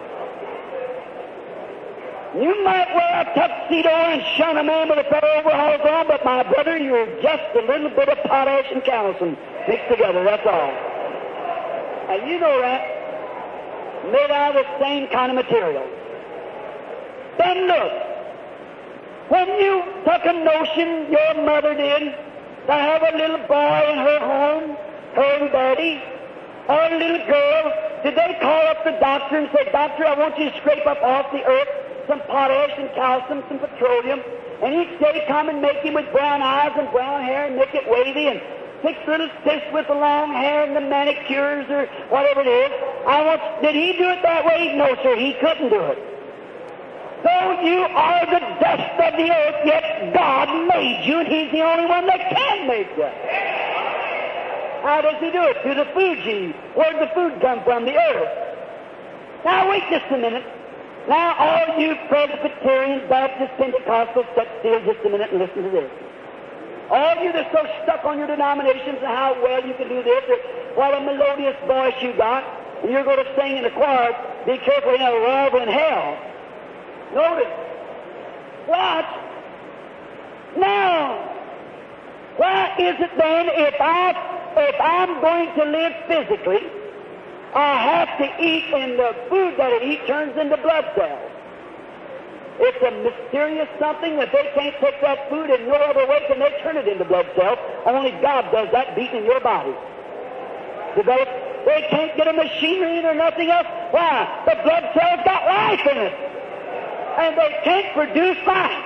You might wear a tuxedo and shun a man with a pair of overalls on, but my brother, you're just a little bit of potash and calcium mixed together, that's all. And you know that. Made out of the same kind of material. Then look, when you took a notion, your mother did, to have a little boy in her home, her and daddy, or a little girl, did they call up the doctor and say, "Doctor, I want you to scrape up off the earth some potash and calcium, some petroleum, and each day come and make him with brown eyes and brown hair and make it wavy and fix little fish with the long hair and the manicures or whatever it is." I want, did he do it that way? No, sir, he couldn't do it. Though you are the dust of the earth, yet God made you, and He's the only one that can make you. How does He do it? Through the food you eat. Where did the food come from? The earth. Now, wait just a minute. Now, all you Presbyterians, Baptists, Pentecostals, sit still just a minute and listen to this. All you that's so stuck on your denominations and how well you can do this, or what a melodious voice you got, and you're going to sing in the choir, be careful, you know, rival in hell. Notice. Watch. Now, why is it then if I if I'm going to live physically, I have to eat, and the food that I eat turns into blood cells? It's a mysterious something that they can't take that food in no other way can they turn it into blood cells. Only God does that beating in your body. They, they can't get a machinery in or nothing else. Why? The blood cells got life in it. And they can't produce life.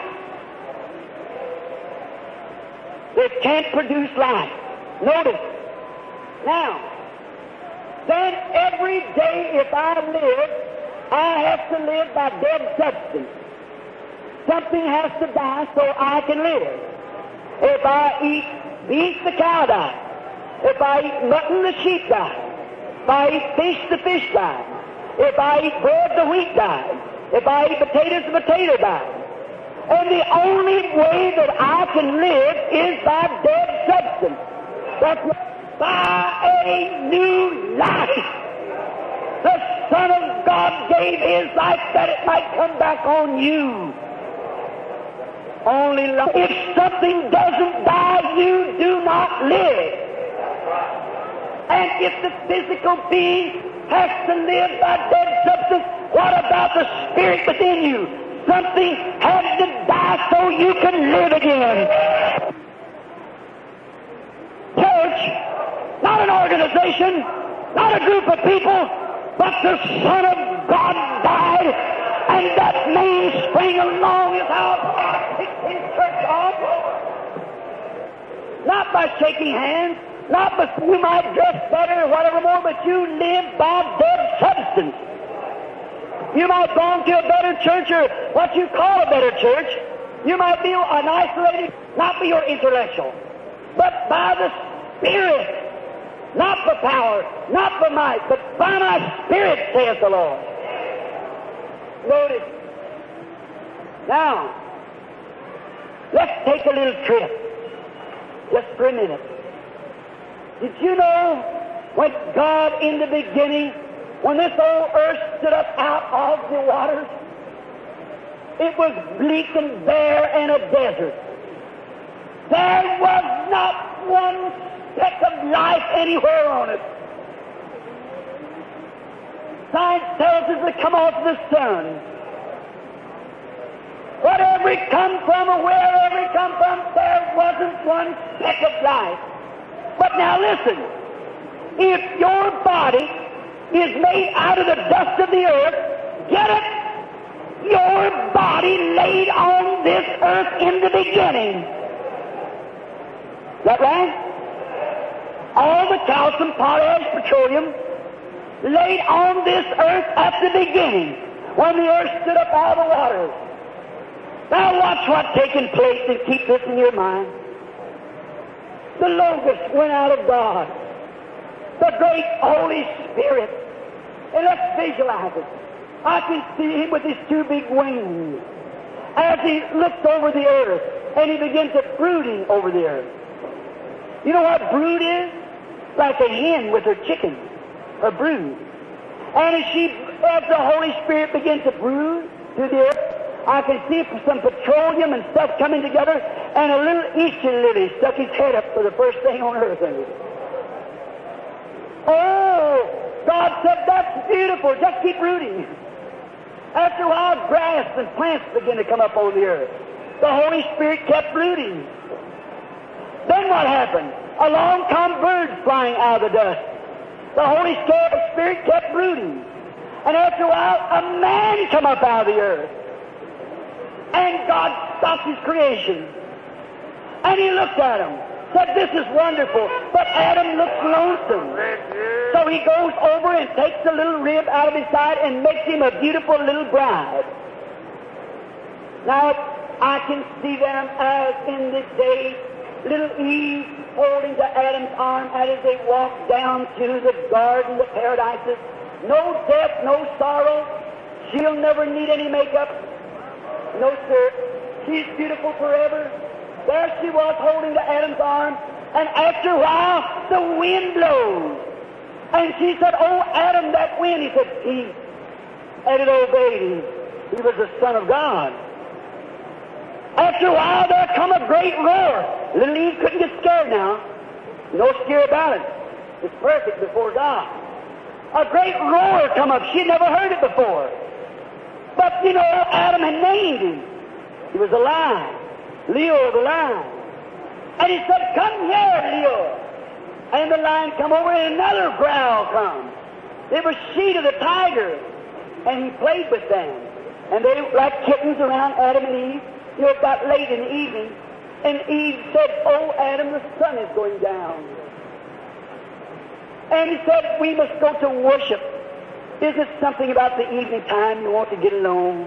They can't produce life. Notice, Now, then every day if I live, I have to live by dead substance. Something has to die so I can live. If I eat beef, the cow dies. If I eat mutton, the sheep dies. If I eat fish, the fish dies. If I eat bread, the wheat dies. If I eat potatoes, the potato dies. And the only way that I can live is by dead substance. That's by a new life. The Son of God gave His life that it might come back on you. Only life. If something doesn't die, you do not live. And if the physical being has to live by dead substance, what about the spirit within you? Something has to die so you can live again. Church, not an organization, not a group of people, but the Son of God died, and that mainspring along is how God picked His church off. Not by shaking hands, not by you might dress better or whatever more, but you live by dead substance. You might belong to a better church or what you call a better church. You might be an isolated, not be your intellectual, but by the Spirit. Not for power, not for might, but by my Spirit, saith the Lord. Notice. Now, let's take a little trip, just for a minute. Did you know when God in the beginning, when this old earth stood up out of the waters, it was bleak and bare and a desert. There was not one speck of life anywhere on it. Science tells us to come off the sun. Whatever it come from or wherever it come from, there wasn't one speck of life. But now listen, if your body is made out of the dust of the earth, get it? Your body laid on this earth in the beginning. Is that right? All the calcium, potash, petroleum laid on this earth at the beginning when the earth stood up out of the waters. Now watch what's taking place and keep this in your mind. The Logos went out of God, the great Holy Spirit. And let's visualize it. I can see Him with His two big wings as He looks over the earth and He begins to brooding over the earth. You know what brood is? Like a hen with her chickens, a brood. And as she, as the Holy Spirit begins to brood through the earth, I can see some petroleum and stuff coming together, and a little Easter lily stuck his head up for the first thing on earth. Oh, God said, that's beautiful, just keep brooding. After a while, grass and plants begin to come up on the earth. The Holy Spirit kept brooding. Then what happened? Along come birds flying out of the dust. The Holy Spirit kept brooding. And after a while, a man come up out of the earth. And God stopped His creation. And He looked at him, said, this is wonderful. But Adam looked lonesome. So He goes over and takes a little rib out of his side and makes him a beautiful little bride. Now, I can see them as in this day, little Eve holding to Adam's arm as they walked down to the garden, the paradises. No death, no sorrow. She'll never need any makeup. No, sir. She's beautiful forever. There she was holding to Adam's arm, and after a while, the wind blows. And she said, oh, Adam, that wind. He said, peace. And it obeyed him. He was the Son of God. After a while, there come a great roar. Little Eve couldn't get scared now. No scare about it. It's perfect before God. A great roar come up. She'd never heard it before. But, you know, Adam had named him. He was a lion. Leo the lion. And he said, come here, Leo. And the lion come over and another growl come. It was she to the tiger. And he played with them. And they were like kittens around Adam and Eve. You know, it got late in the evening. And Eve said, oh, Adam, the sun is going down. And he said, we must go to worship. Is it something about the evening time you want to get alone?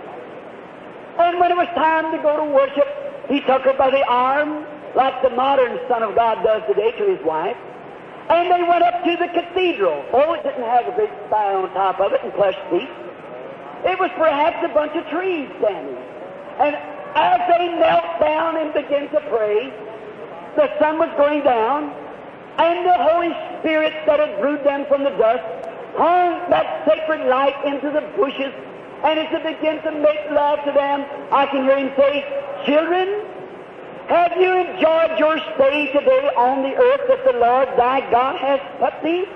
And when it was time to go to worship, he took her by the arm, like the modern Son of God does today to his wife. And they went up to the cathedral. Oh, it didn't have a great spire on top of it and plush seats. It was perhaps a bunch of trees standing. And as they knelt down and began to pray, the sun was going down, and the Holy Spirit that had brewed them from the dust hung that sacred light into the bushes, and as it began to make love to them, I can hear him say, children, have you enjoyed your stay today on the earth that the Lord thy God has put thee?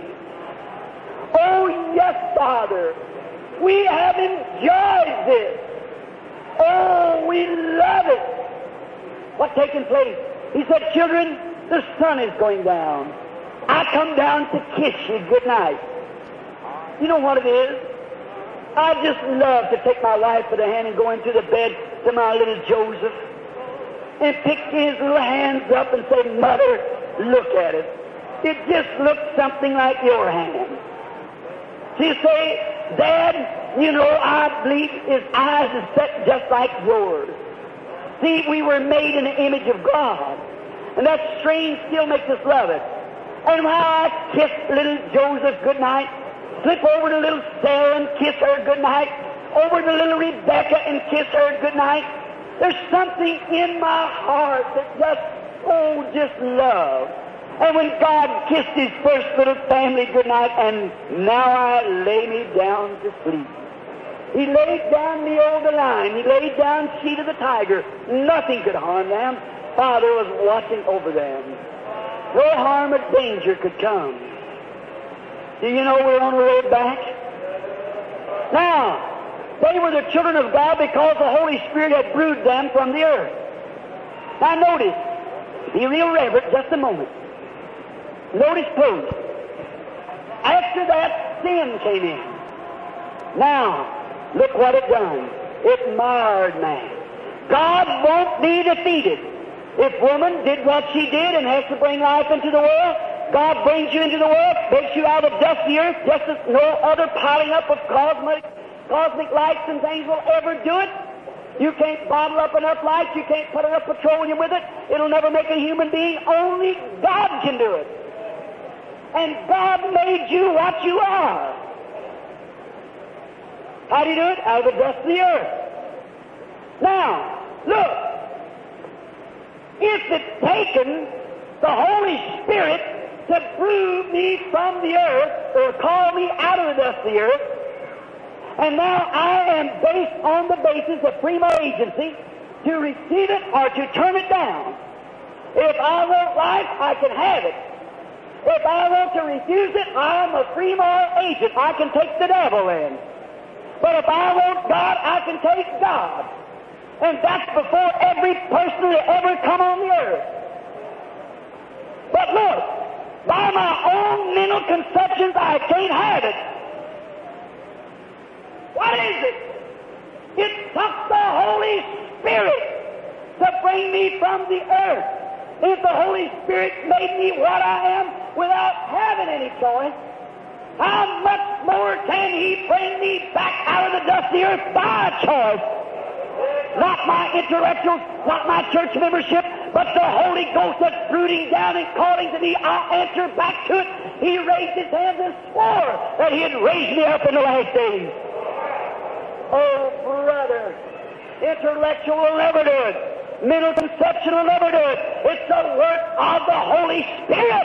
Oh, yes, Father, we have enjoyed this. Oh, we love it. What's taking place? He said, children, the sun is going down. I come down to kiss you good night. You know what it is? I just love to take my wife by the hand and go into the bed to my little Joseph and pick his little hands up and say, Mother, look at it. It just looks something like your hand. She'll say, Dad, you know, I believe his eyes are set just like yours. See, we were made in the image of God. And that strange still makes us love it. And while I kiss little Joseph good night, slip over to little Sarah and kiss her good night, over to little Rebecca and kiss her good night, there's something in my heart that just, oh, just love. And when God kissed his first little family good night, and now I lay me down to sleep. He laid down the old lion. He laid down Sheet of the tiger. Nothing could harm them. Father was watching over them. No harm or danger could come. Do you know we're on the road back? Now, they were the children of God because the Holy Spirit had brewed them from the earth. Now notice, be real reverent just a moment. Notice close. After that, sin came in. Now, look what it done. It marred man. God won't be defeated. If woman did what she did and has to bring life into the world, God brings you into the world, makes you out of dust the earth, just as no other piling up of cosmic, cosmic lights and things will ever do it. You can't bottle up enough lights, you can't put enough petroleum with it, it'll never make a human being. Only God can do it. And God made you what you are. How do you do it? Out of the dust of the earth. Now, look, if it's taken the Holy Spirit to brew me from the earth, or call me out of the dust of the earth, and now I am based on the basis of prima agency to receive it or to turn it down. If I want life, I can have it. If I want to refuse it, I am a free moral agent. I can take the devil in. But if I want God, I can take God. And that's before every person that ever come on the earth. But look, by my own mental conceptions, I can't have it. What is it? It took the Holy Spirit to bring me from the earth. If the Holy Spirit made me what I am without having any choice, how much more can He bring me back out of the dust of the earth by choice? Not my intellectuals, not my church membership, but the Holy Ghost that's brooding down and calling to me. I'll answer back to it. He raised His hands and swore that He'd raise me up in the last days. Oh, brother, intellectual will never do it. Mental conception will never do it. It's the work of the Holy Spirit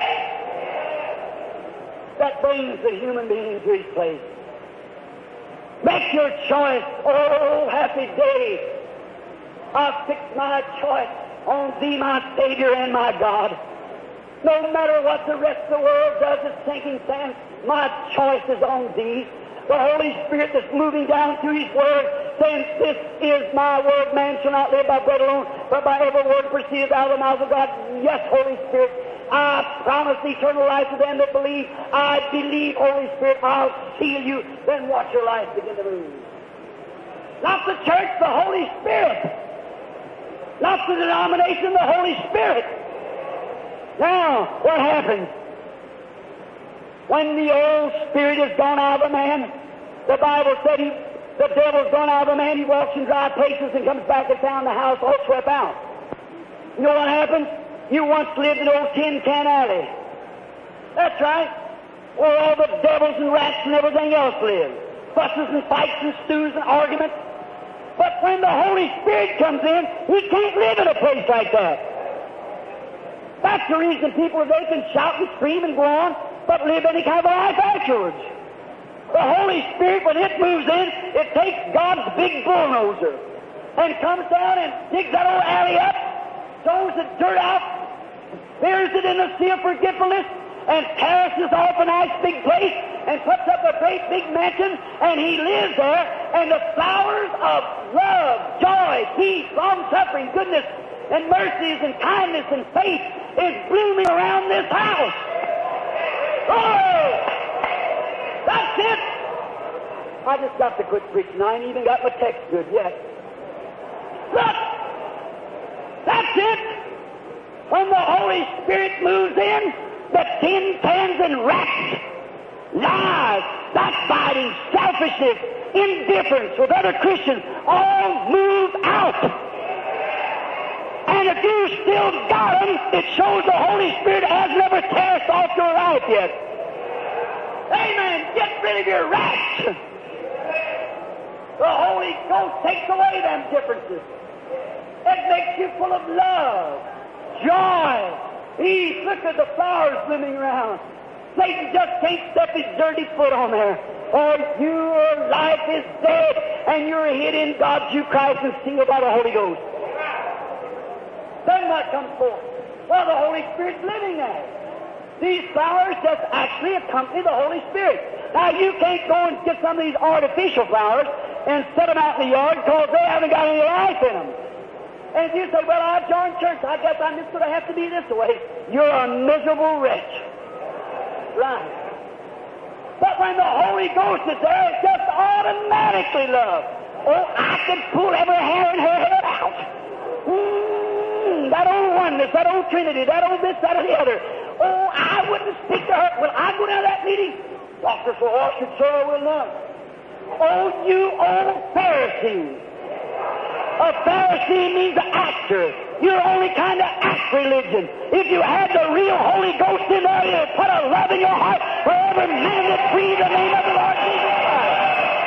that brings the human being to his place. Make your choice. Oh, happy day. I'll fix my choice on Thee, my Savior and my God. No matter what the rest of the world does, it's sinking sand, my choice is on Thee. The Holy Spirit that's moving down through His Word, saying, this is my word, man shall not live by bread alone, but by every word proceedeth out of the mouth of God. Yes, Holy Spirit, I promise eternal life to them that believe. I believe, Holy Spirit, I'll seal you. Then watch your life begin to move. Not the church, the Holy Spirit. Not the denomination, the Holy Spirit. Now, what happens? When the old spirit is gone out of a man, the Bible said he, the devil's gone out of a man, he walks in dry places and comes back and found the house all swept out. You know what happens? You once lived in old Tin Can Alley. That's right. Where all the devils and rats and everything else live. Fusses and fights and stews and arguments. But when the Holy Spirit comes in, he can't live in a place like that. That's the reason people today can shout and scream and go on, but live any kind of a life afterwards. The Holy Spirit, when it moves in, it takes God's big bulldozer and comes down and digs that old alley up, throws the dirt out, buries it in the sea of forgetfulness, and terraces off a nice big place, and puts up a great big mansion, and he lives there, and the flowers of love, joy, peace, long-suffering, goodness, and mercies, and kindness, and faith is blooming around this house. Oh! That's it! I just got to quit preaching. I ain't even got my text good yet. Look! That's it! When the Holy Spirit moves in, the tin cans and rats, lies, backbiting, selfishness, indifference with other Christians all move out. And if you still got them, it shows the Holy Spirit has never terraced off your life yet. Amen. Get rid of your rats. The Holy Ghost takes away them differences. It makes you full of love, joy, peace. Look at the flowers blooming around. Satan just can't step his dirty foot on there. Or your life is dead, and you're hid in God through Christ and sealed by the Holy Ghost. Then what comes forth? Well, the Holy Spirit's living there. These flowers just actually accompany the Holy Spirit. Now, you can't go and get some of these artificial flowers and set them out in the yard because they haven't got any life in them. And if you say, well, I've joined church, I guess I'm just going to have to be this way, you're a miserable wretch. Right. But when the Holy Ghost is there, it's just automatically love. Oh, I can pull every hair in her head out. Mm, that old oneness, that old Trinity, that old this, that, and the other. Oh, I wouldn't speak to her. Will I go down to that meeting? Doctor so I should say I will not. Oh, you old Pharisee. A Pharisee means an actor. You're only kind of act religion. If you had the real Holy Ghost in there, you'd put a love in your heart for every man that breathes the name of the Lord Jesus Christ.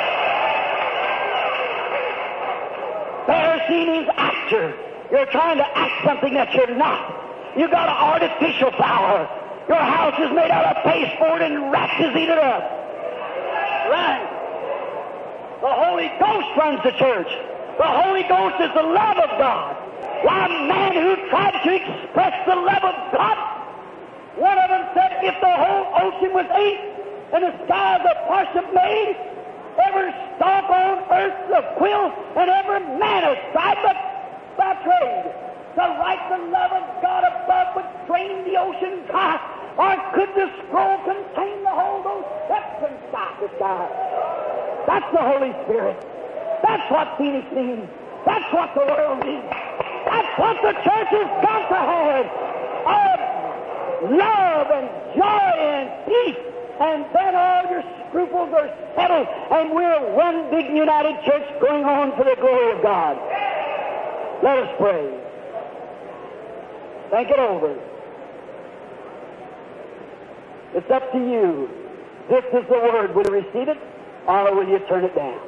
Pharisee means actor. You're trying to act something that you're not. You got an artificial flower. Your house is made out of pasteboard and rats is eat it up. Right. The Holy Ghost runs the church. The Holy Ghost is the love of God. Why, a man who tried to express the love of God, one of them said, if the whole ocean was ate and the skies a parsnip made, every stalk on earth a quill, and every man a scribe but by trade, to write the love of God above would drain the ocean dry, or could the scroll contain the whole Ghost? That couldn't stop the sky. That's the Holy Spirit. That's what Phoenix means. That's what the world needs. That's what the church has got to have. Of love and joy and peace. And then all your scruples are settled, and we're one big united church going on for the glory of God. Let us pray. Think it over. It's up to you. This is the Word. Will you receive it, or will you turn it down?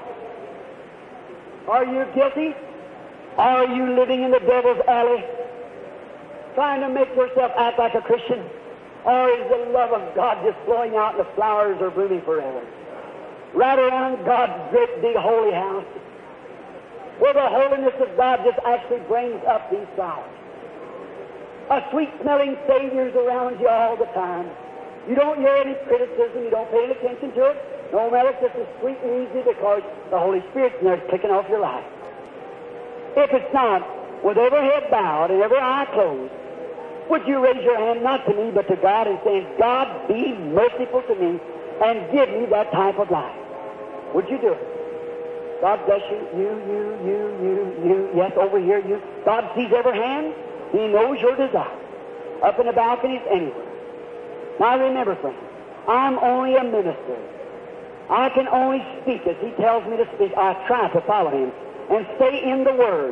Are you guilty? Are you living in the devil's alley, trying to make yourself act like a Christian? Or is the love of God just flowing out and the flowers are blooming forever? Right around God's great big holy house, where the holiness of God just actually brings up these flowers. A sweet-smelling Savior's around you all the time. You don't hear any criticism. You don't pay any attention to it. No matter if it's sweet and easy, because the Holy Spirit's in there kicking off your life. If it's not, with every head bowed and every eye closed, would you raise your hand not to me but to God and say, God, be merciful to me and give me that type of life? Would you do it? God bless you. You, you, you, you, you. Yes, over here, you. God sees every hand. He knows your desire. Up in the balconies, anywhere. Now remember, friend, I'm only a minister. I can only speak as He tells me to speak. I try to follow Him and stay in the Word.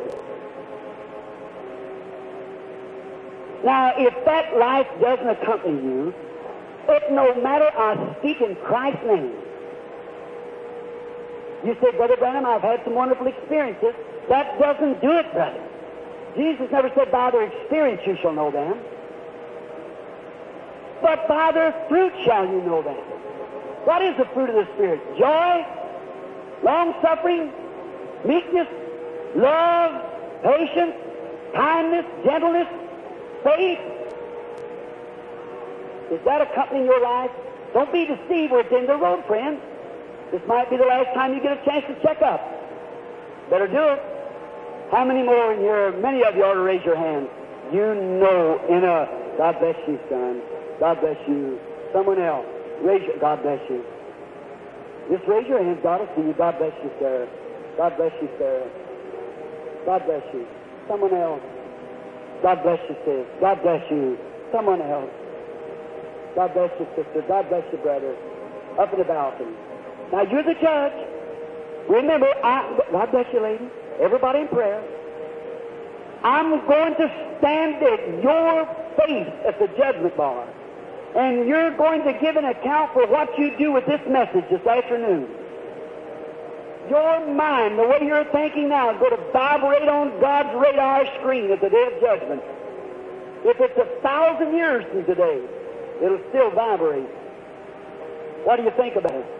Now, if that life doesn't accompany you, if no matter I speak in Christ's name, you say, Brother Branham, I've had some wonderful experiences. That doesn't do it, brother. Jesus never said, by their experience you shall know them. But by their fruit shall you know them. What is the fruit of the Spirit? Joy, long-suffering, meekness, love, patience, kindness, gentleness, faith. Is that accompanying your life? Don't be deceived where it's in the road, friends. This might be the last time you get a chance to check up. Better do it. How many more in here? Many of you ought to raise your hands. You know in a, God bless you, son. God bless you. Someone else. Raise your, God bless you. Just raise your hands. God will see you. God bless you, sir. God bless you, sir. God bless you. Someone else. God bless you, sis. God bless you. Someone else. God bless you, sister. God bless you, brother. Up in the balcony. Now, you're the judge. Remember, I, God bless you, lady. Everybody in prayer. I'm going to stand at your face at the judgment bar. And you're going to give an account for what you do with this message this afternoon. Your mind, the way you're thinking now, is going to vibrate on God's radar screen at the day of judgment. If it's a thousand years from today, it'll still vibrate. What do you think about it?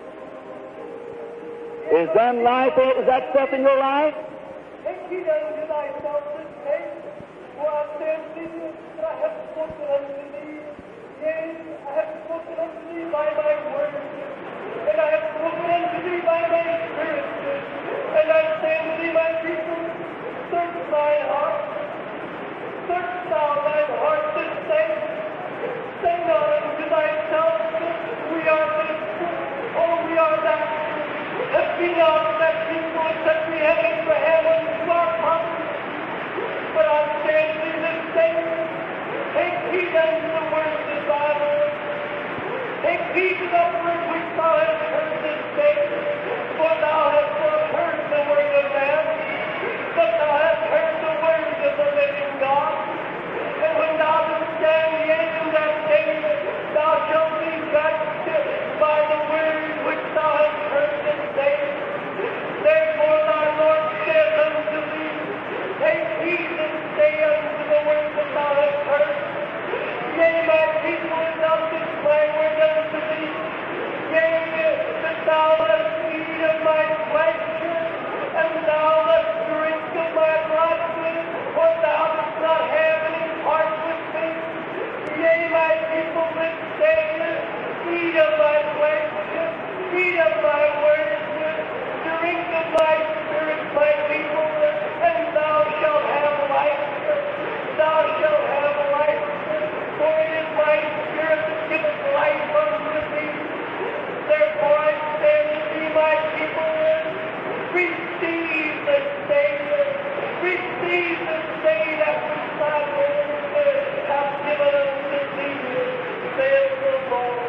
Is them life, is that stuff in your life? Take heed unto thyself this day, for I stand thee, I have spoken unto thee. Yea, I have spoken unto thee by my word, and I have spoken unto thee by my spirit. And I say unto thee, my people, search thine heart, search thou thine heart this day. Say not unto thyself, we are this, or we are that. Let me not that people that we have Abraham unto our promise. But I say unto thee this day, take heed unto the words of thy Lord. Take heed to the word which thou hast heard this day. For thou hast not heard the word of man, but thou hast heard the words of the living God. And when thou dost stand the end of that day, thou shalt be judged by the word which thou hast heard this day. Therefore thy Lord saith unto thee, take heed this day unto the words that thou hast heard. Yea, my people, is not this my word unto thee. Yea, that thou hast eat of my flesh, and thou hast drink of my blood, for thou dost not have any part with me. Yea, my people, this day, eat of my flesh, eat of my words, drink of my spirit, my people, and thou shalt have life. Thou shalt have life, for it is my spirit that giveth life unto thee. Therefore I say to thee, my people, receive this day, receive this day that which thy Lord hath given unto thee, saith the Lord.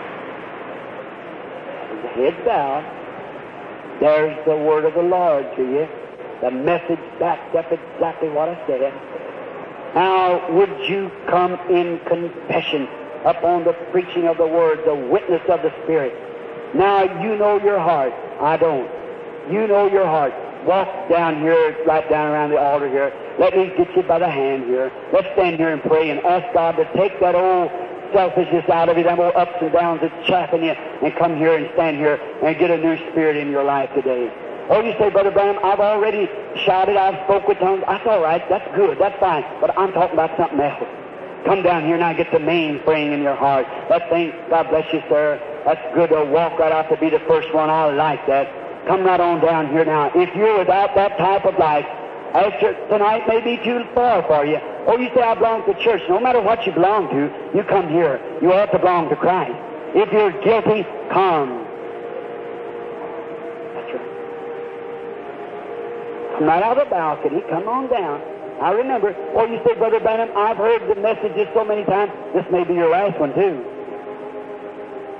Head bowed. There's the word of the Lord to you. The message backed up exactly what I said. Now, would you come in confession upon the preaching of the word, the witness of the Spirit? Now, you know your heart. I don't. You know your heart. Walk down here, right down around the altar here. Let me get you by the hand here. Let's stand here and pray and ask God to take that old selfishness out of you, them old ups and downs that's chaffing you, and come here and stand here and get a new spirit in your life today. Oh, you say, Brother Branham, I've already shouted, I've spoke with tongues. That's all right, that's good, that's fine. But I'm talking about something else. Come down here now and get the mainspring in your heart. That thing, God bless you, sir. That's good to walk right out to be the first one. I like that. Come right on down here now. If you're without that type of life, after tonight may be too far for you. Oh, you say, I belong to church. No matter what you belong to, you come here. You ought to belong to Christ. If you're guilty, come. That's right. Come right out of the balcony. Come on down. Now remember, oh, you say, Brother Branham, I've heard the messages so many times. This may be your last one, too.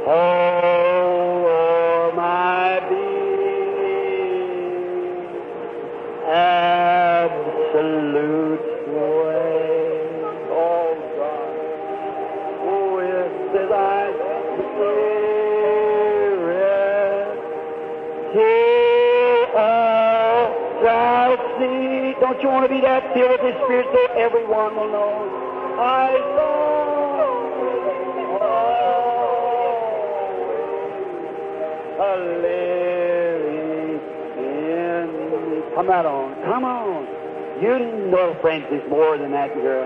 Oh, my being, absolute way. Oh, God. Oh, yes, that I spirit, till all shall see. Don't you want to be that filled with His Spirit so everyone will know? I saw. A living in me. Come right on, come on. You know, friends, there's more than that, girl.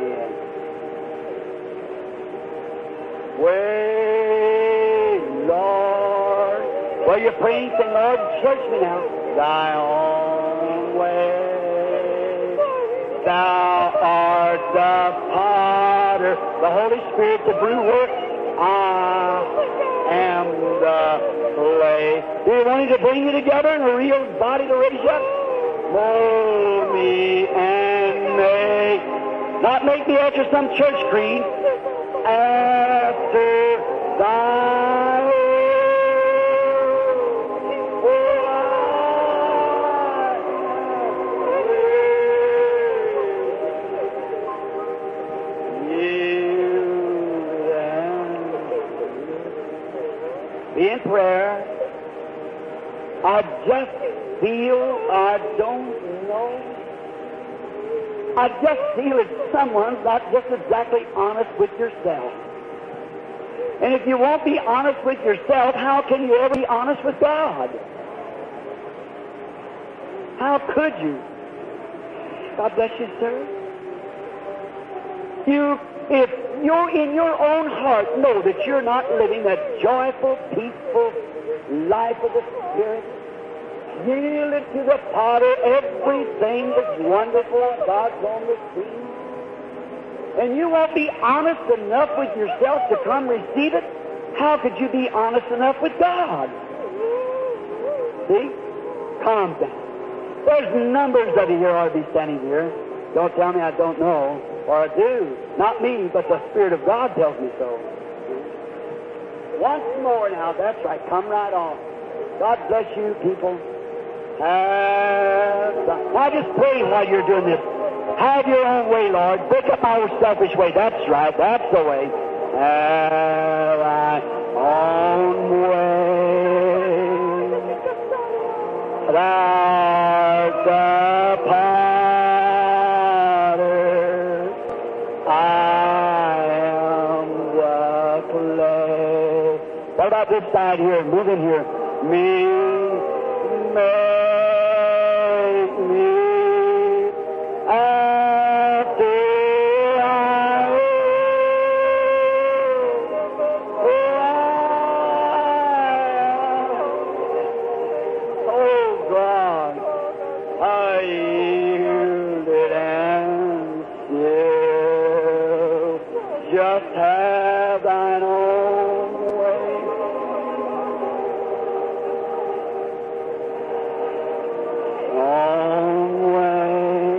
Way, Lord. Well, you're praying, saying, Lord, search me now. Thy own way. Thou art the potter, the Holy Spirit, the brewer. I am the clay. Do you want Him to bring you together in a real body to raise you up? Mold me and make, not make me after some church creed, after Thy will. Be in prayer. I just feel, I don't know. I just feel that someone's not just exactly honest with yourself. And if you won't be honest with yourself, how can you ever be honest with God? How could you? God bless you, sir. You, if you in your own heart know that you're not living that joyful, peaceful life of the Spirit, yield it to the potter, everything that's wonderful, God's on the scene, and you won't be honest enough with yourself to come receive it, how could you be honest enough with God? See? Calm down. There's numbers of you here ought to be standing here. Don't tell me I don't know, or I do. Not me, but the Spirit of God tells me so. Once more now, that's right, come right on. God bless you, people. Have the, now just pray while you're doing this. Have your own way, Lord. Break up our selfish way. That's right, that's the way. Have thy own way. Thou art the potter, I am the clay. What about this side here? Move in here. Me, make me after I will. Oh God, I yielded and still just have thine own way. Own way.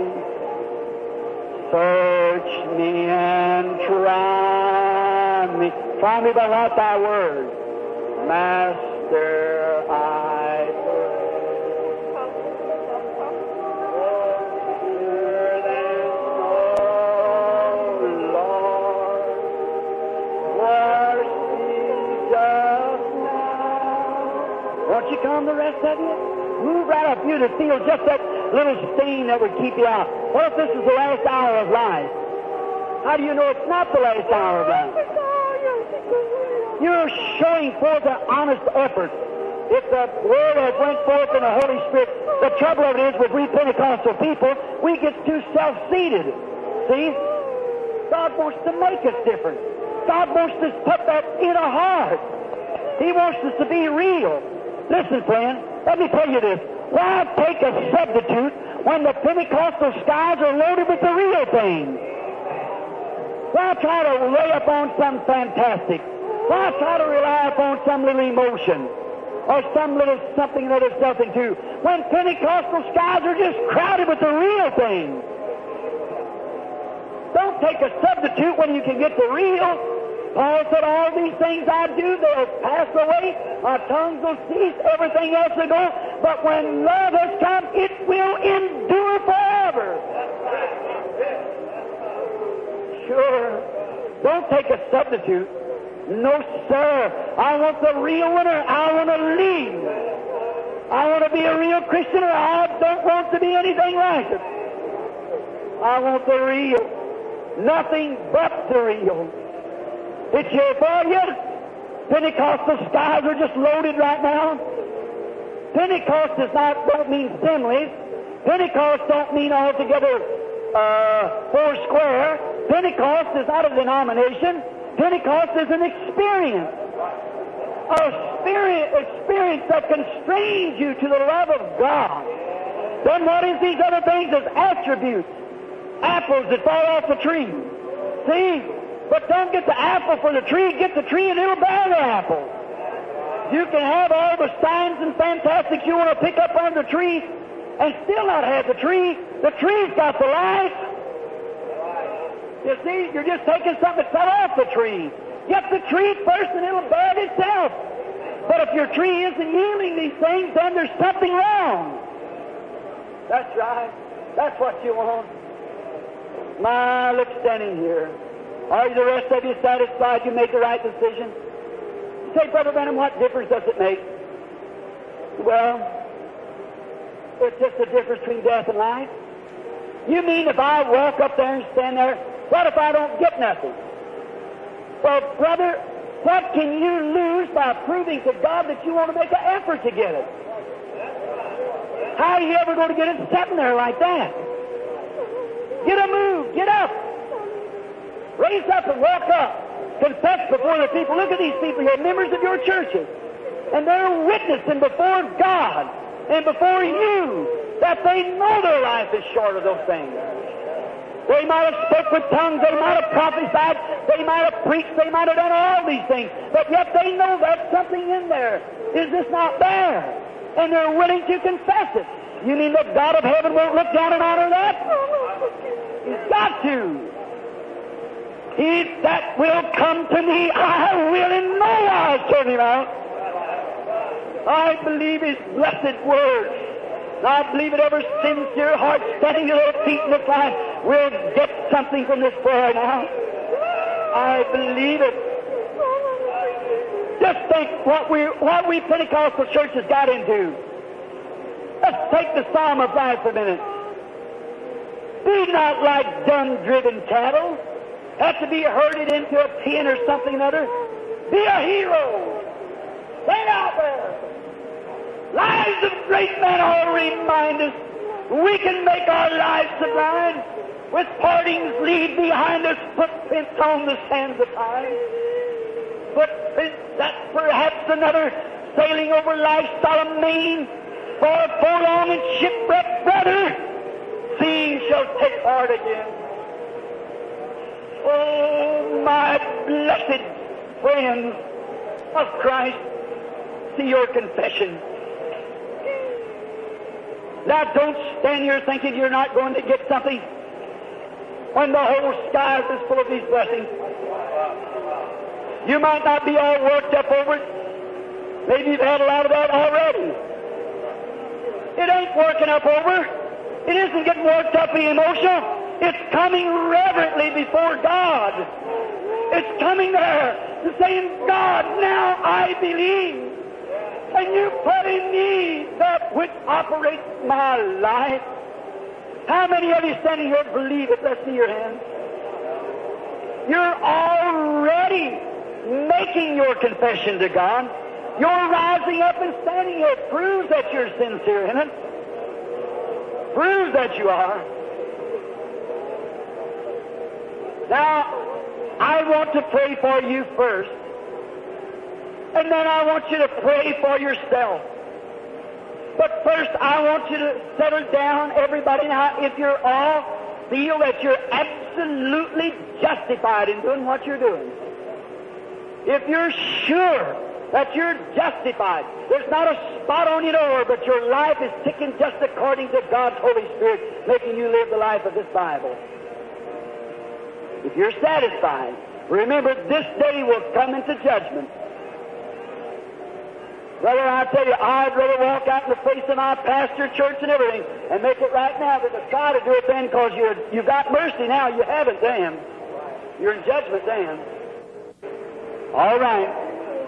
Search me and try me. Try me by what thy word. Master, I pray. Clearer than snow, Lord. Wash me just now. Won't you come, the rest of you? Move right up here to feel just that little stain that would keep you out. What if this is the last hour of life? How do you know it's not the last hour of life? You're showing forth an honest effort. If the word has went forth in the Holy Spirit, the trouble of it is with we Pentecostal people, we get too self-seated. See? God wants to make us different. God wants to put that in our heart. He wants us to be real. Listen, friend, let me tell you this. Why take a substitute when the Pentecostal skies are loaded with the real thing? Why try to lay upon some fantastic? Why try to rely upon some little emotion or some little something that is nothing to? When Pentecostal skies are just crowded with the real thing. Don't take a substitute when you can get the real. Paul said, all these things I do, they'll pass away, our tongues will cease, everything else will go, but when love has come, it will endure forever. Sure. Don't take a substitute. No, sir. I want the real one, or I want to leave. I want to be a real Christian, or I don't want to be anything like it. I want the real. Nothing but the real. It's here for you. Pentecostal skies are just loaded right now. Pentecost does not don't mean assemblies. Pentecost don't mean altogether uh, four square. Pentecost is not a denomination. Pentecost is an experience. A experience, experience that constrains you to the love of God. Then what is these other things as attributes? Apples that fall off the tree. See? But don't get the apple for the tree, get the tree and it'll bear the apple. You can have all the signs and fantastics you want to pick up on the tree and still not have the tree. The tree's got the life. You see, you're just taking something that fell off the tree. Get the tree first and it'll bear it itself. But if your tree isn't yielding these things, then there's something wrong. That's right. That's what you want. My, look standing here. Are the rest of you satisfied you made the right decision? You say, Brother Branham, what difference does it make? Well, it's just the difference between death and life. You mean if I walk up there and stand there, what if I don't get nothing? Well, brother, what can you lose by proving to God that you want to make an effort to get it? How are you ever going to get it sitting there like that? Get a move, get up. Raise up and walk up. Confess before the people. Look at these people here, members of your churches. And they're witnessing before God and before you that they know their life is short of those things. They might have spoke with tongues, they might have prophesied, they might have preached, they might have done all these things. But yet they know there's something in there. Is this not there? And they're willing to confess it. You mean that God of heaven won't look down and honor that? He's got to. He that will come to me, I will in no wise turn him out. I believe His blessed word. I believe that every sincere heart standing to their feet in this line will get something from this prayer now. I believe it. Just think what we what we Pentecostal churches got into. Let's take the Psalm of life for a minute. Be not like dumb-driven cattle. Have to be herded into a pen or something or other. Be a hero. Stand out there. Lives of great men all remind us we can make our lives sublime. With partings leave behind us footprints on the sands of time. Footprints that perhaps another sailing over life's solemn main for a forlorn and shipwrecked brother, seeing shall take heart again. Oh, my blessed friends of Christ, see your confession. Now, don't stand here thinking you're not going to get something when the whole sky is full of these blessings. You might not be all worked up over it. Maybe you've had a lot of that already. It ain't working up over. It isn't getting worked up and emotional. It's coming reverently before God. It's coming there and saying, God, now I believe. And you put in me that which operates my life. How many of you standing here believe it? Let's see your hands. You're already making your confession to God. You're rising up and standing here. It proves that you're sincere in it. Proves that you are. Now, I want to pray for you first. And then I want you to pray for yourself. But first, I want you to settle down, everybody. Now, if you're all feel that you're absolutely justified in doing what you're doing, if you're sure that you're justified, there's not a spot on your door, but your life is ticking just according to God's Holy Spirit, making you live the life of this Bible. If you're satisfied, Remember, this day will come into judgment. Brother, I tell you, I'd rather walk out in the face of my pastor, church, and everything, and make it right now than to try to do it then, because you're you've got mercy now. You haven't then. You're in judgment then. All right.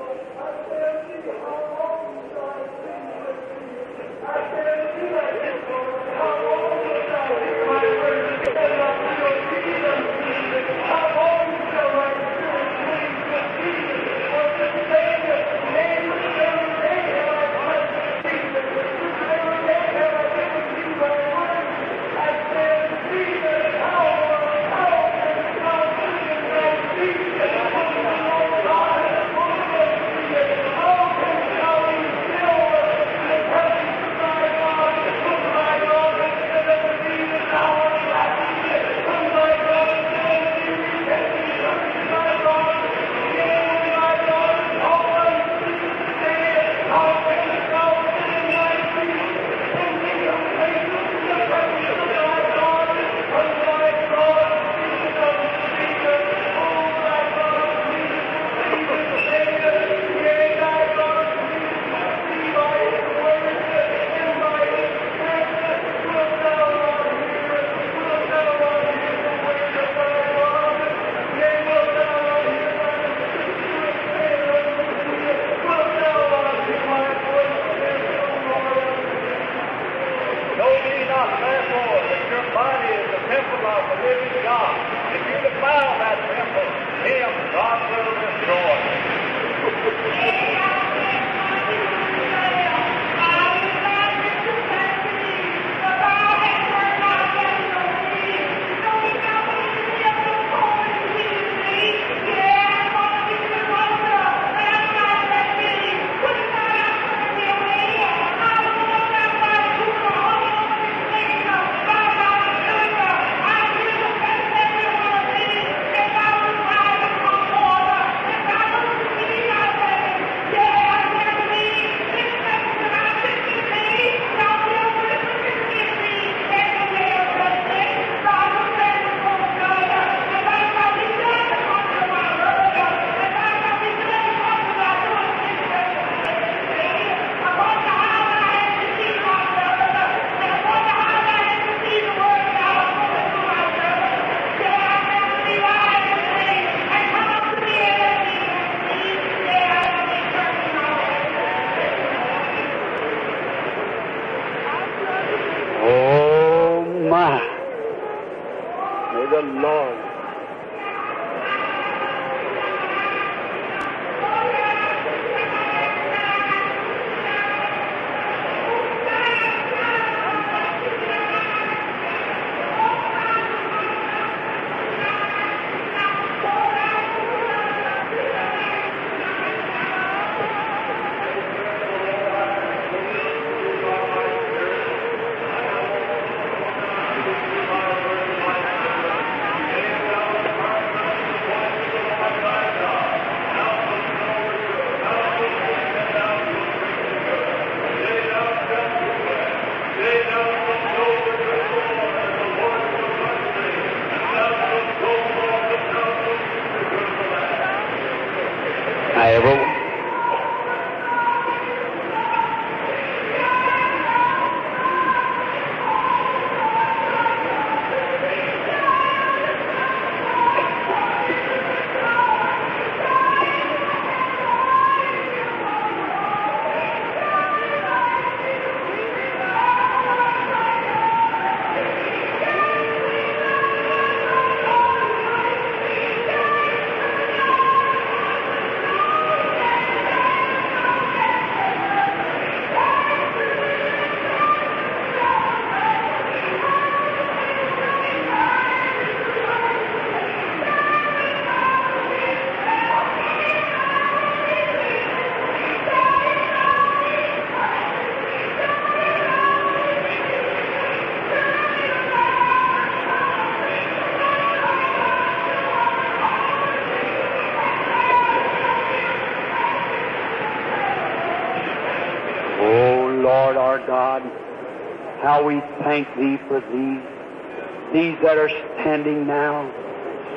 God, how we thank Thee for these, these that are standing now.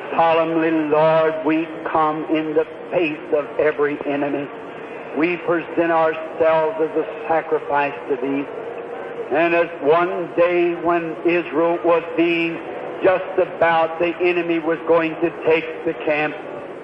solemnly, Lord, we come in the face of every enemy. We present ourselves as a sacrifice to Thee. And as one day when Israel was being just about, the enemy was going to take the camp,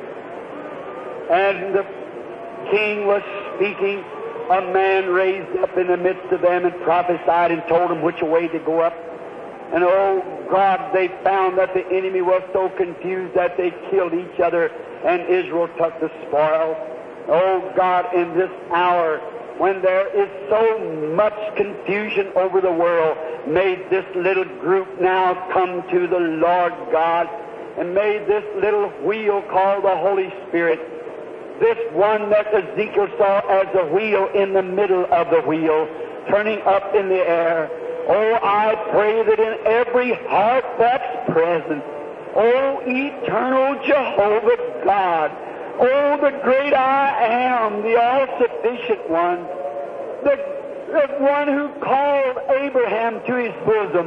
and the king was speaking, a man raised up in the midst of them and prophesied and told them which way to go up. And oh God, they found that the enemy was so confused that they killed each other, and Israel took the spoil. Oh God, in this hour, when there is so much confusion over the world, may this little group now come to the Lord God, and may this little wheel called the Holy Spirit, this one that Ezekiel saw as a wheel in the middle of the wheel, turning up in the air. Oh, I pray that in every heart that's present, oh, eternal Jehovah God, oh, the great I am, the all-sufficient one, the, the one who called Abraham to his bosom,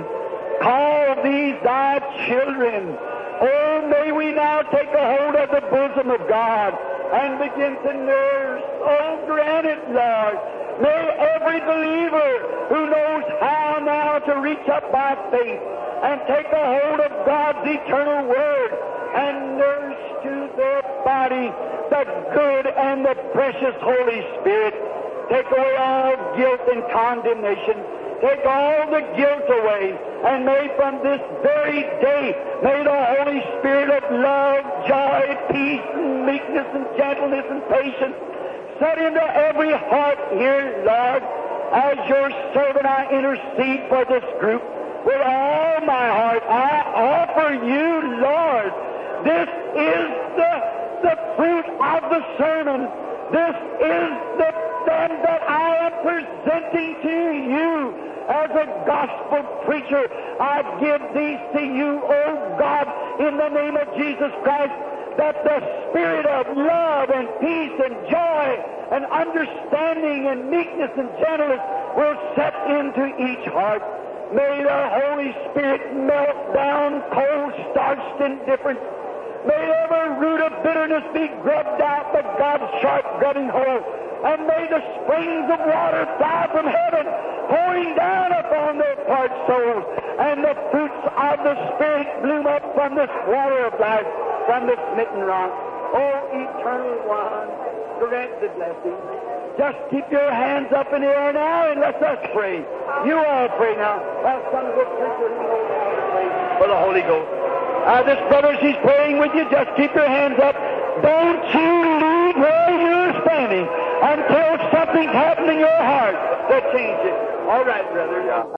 call these thy children. Oh, may we now take a hold of the bosom of God and begin to nurse. Oh, grant it, Lord. May every believer who knows how now to reach up by faith and take a hold of God's eternal Word and nurse to their body the good and the precious Holy Spirit. Take away all guilt and condemnation. Take all the guilt away. And may from this very day, may the Holy Spirit of love, joy, peace, and meekness, and gentleness, and patience set into every heart here, Lord. As your servant, I intercede for this group with all my heart. I offer you, Lord, this is the, the fruit of the sermon. This is the thing that I am presenting to you as a gospel preacher. I give these to you, O God, in the name of Jesus Christ, that the spirit of love and peace and joy and understanding and meekness and gentleness will set into each heart. May the Holy Spirit melt down cold, starched indifference. May every root of bitterness be grubbed out by God's sharp grubbing hoe. And may the springs of water fly from heaven, pouring down upon their parched souls. And the fruits of the Spirit bloom up from this water of life, from this smitten rock. Oh, eternal one, grant the blessing. Just keep your hands up in the air now and let us pray. You all pray now. Well, some good preacher who knows how to pray for the Holy Ghost. Uh, this brother, she's praying with you. Just keep your hands up. Don't you leave where you're standing until something's happened in your heart that changes it. All right, brother.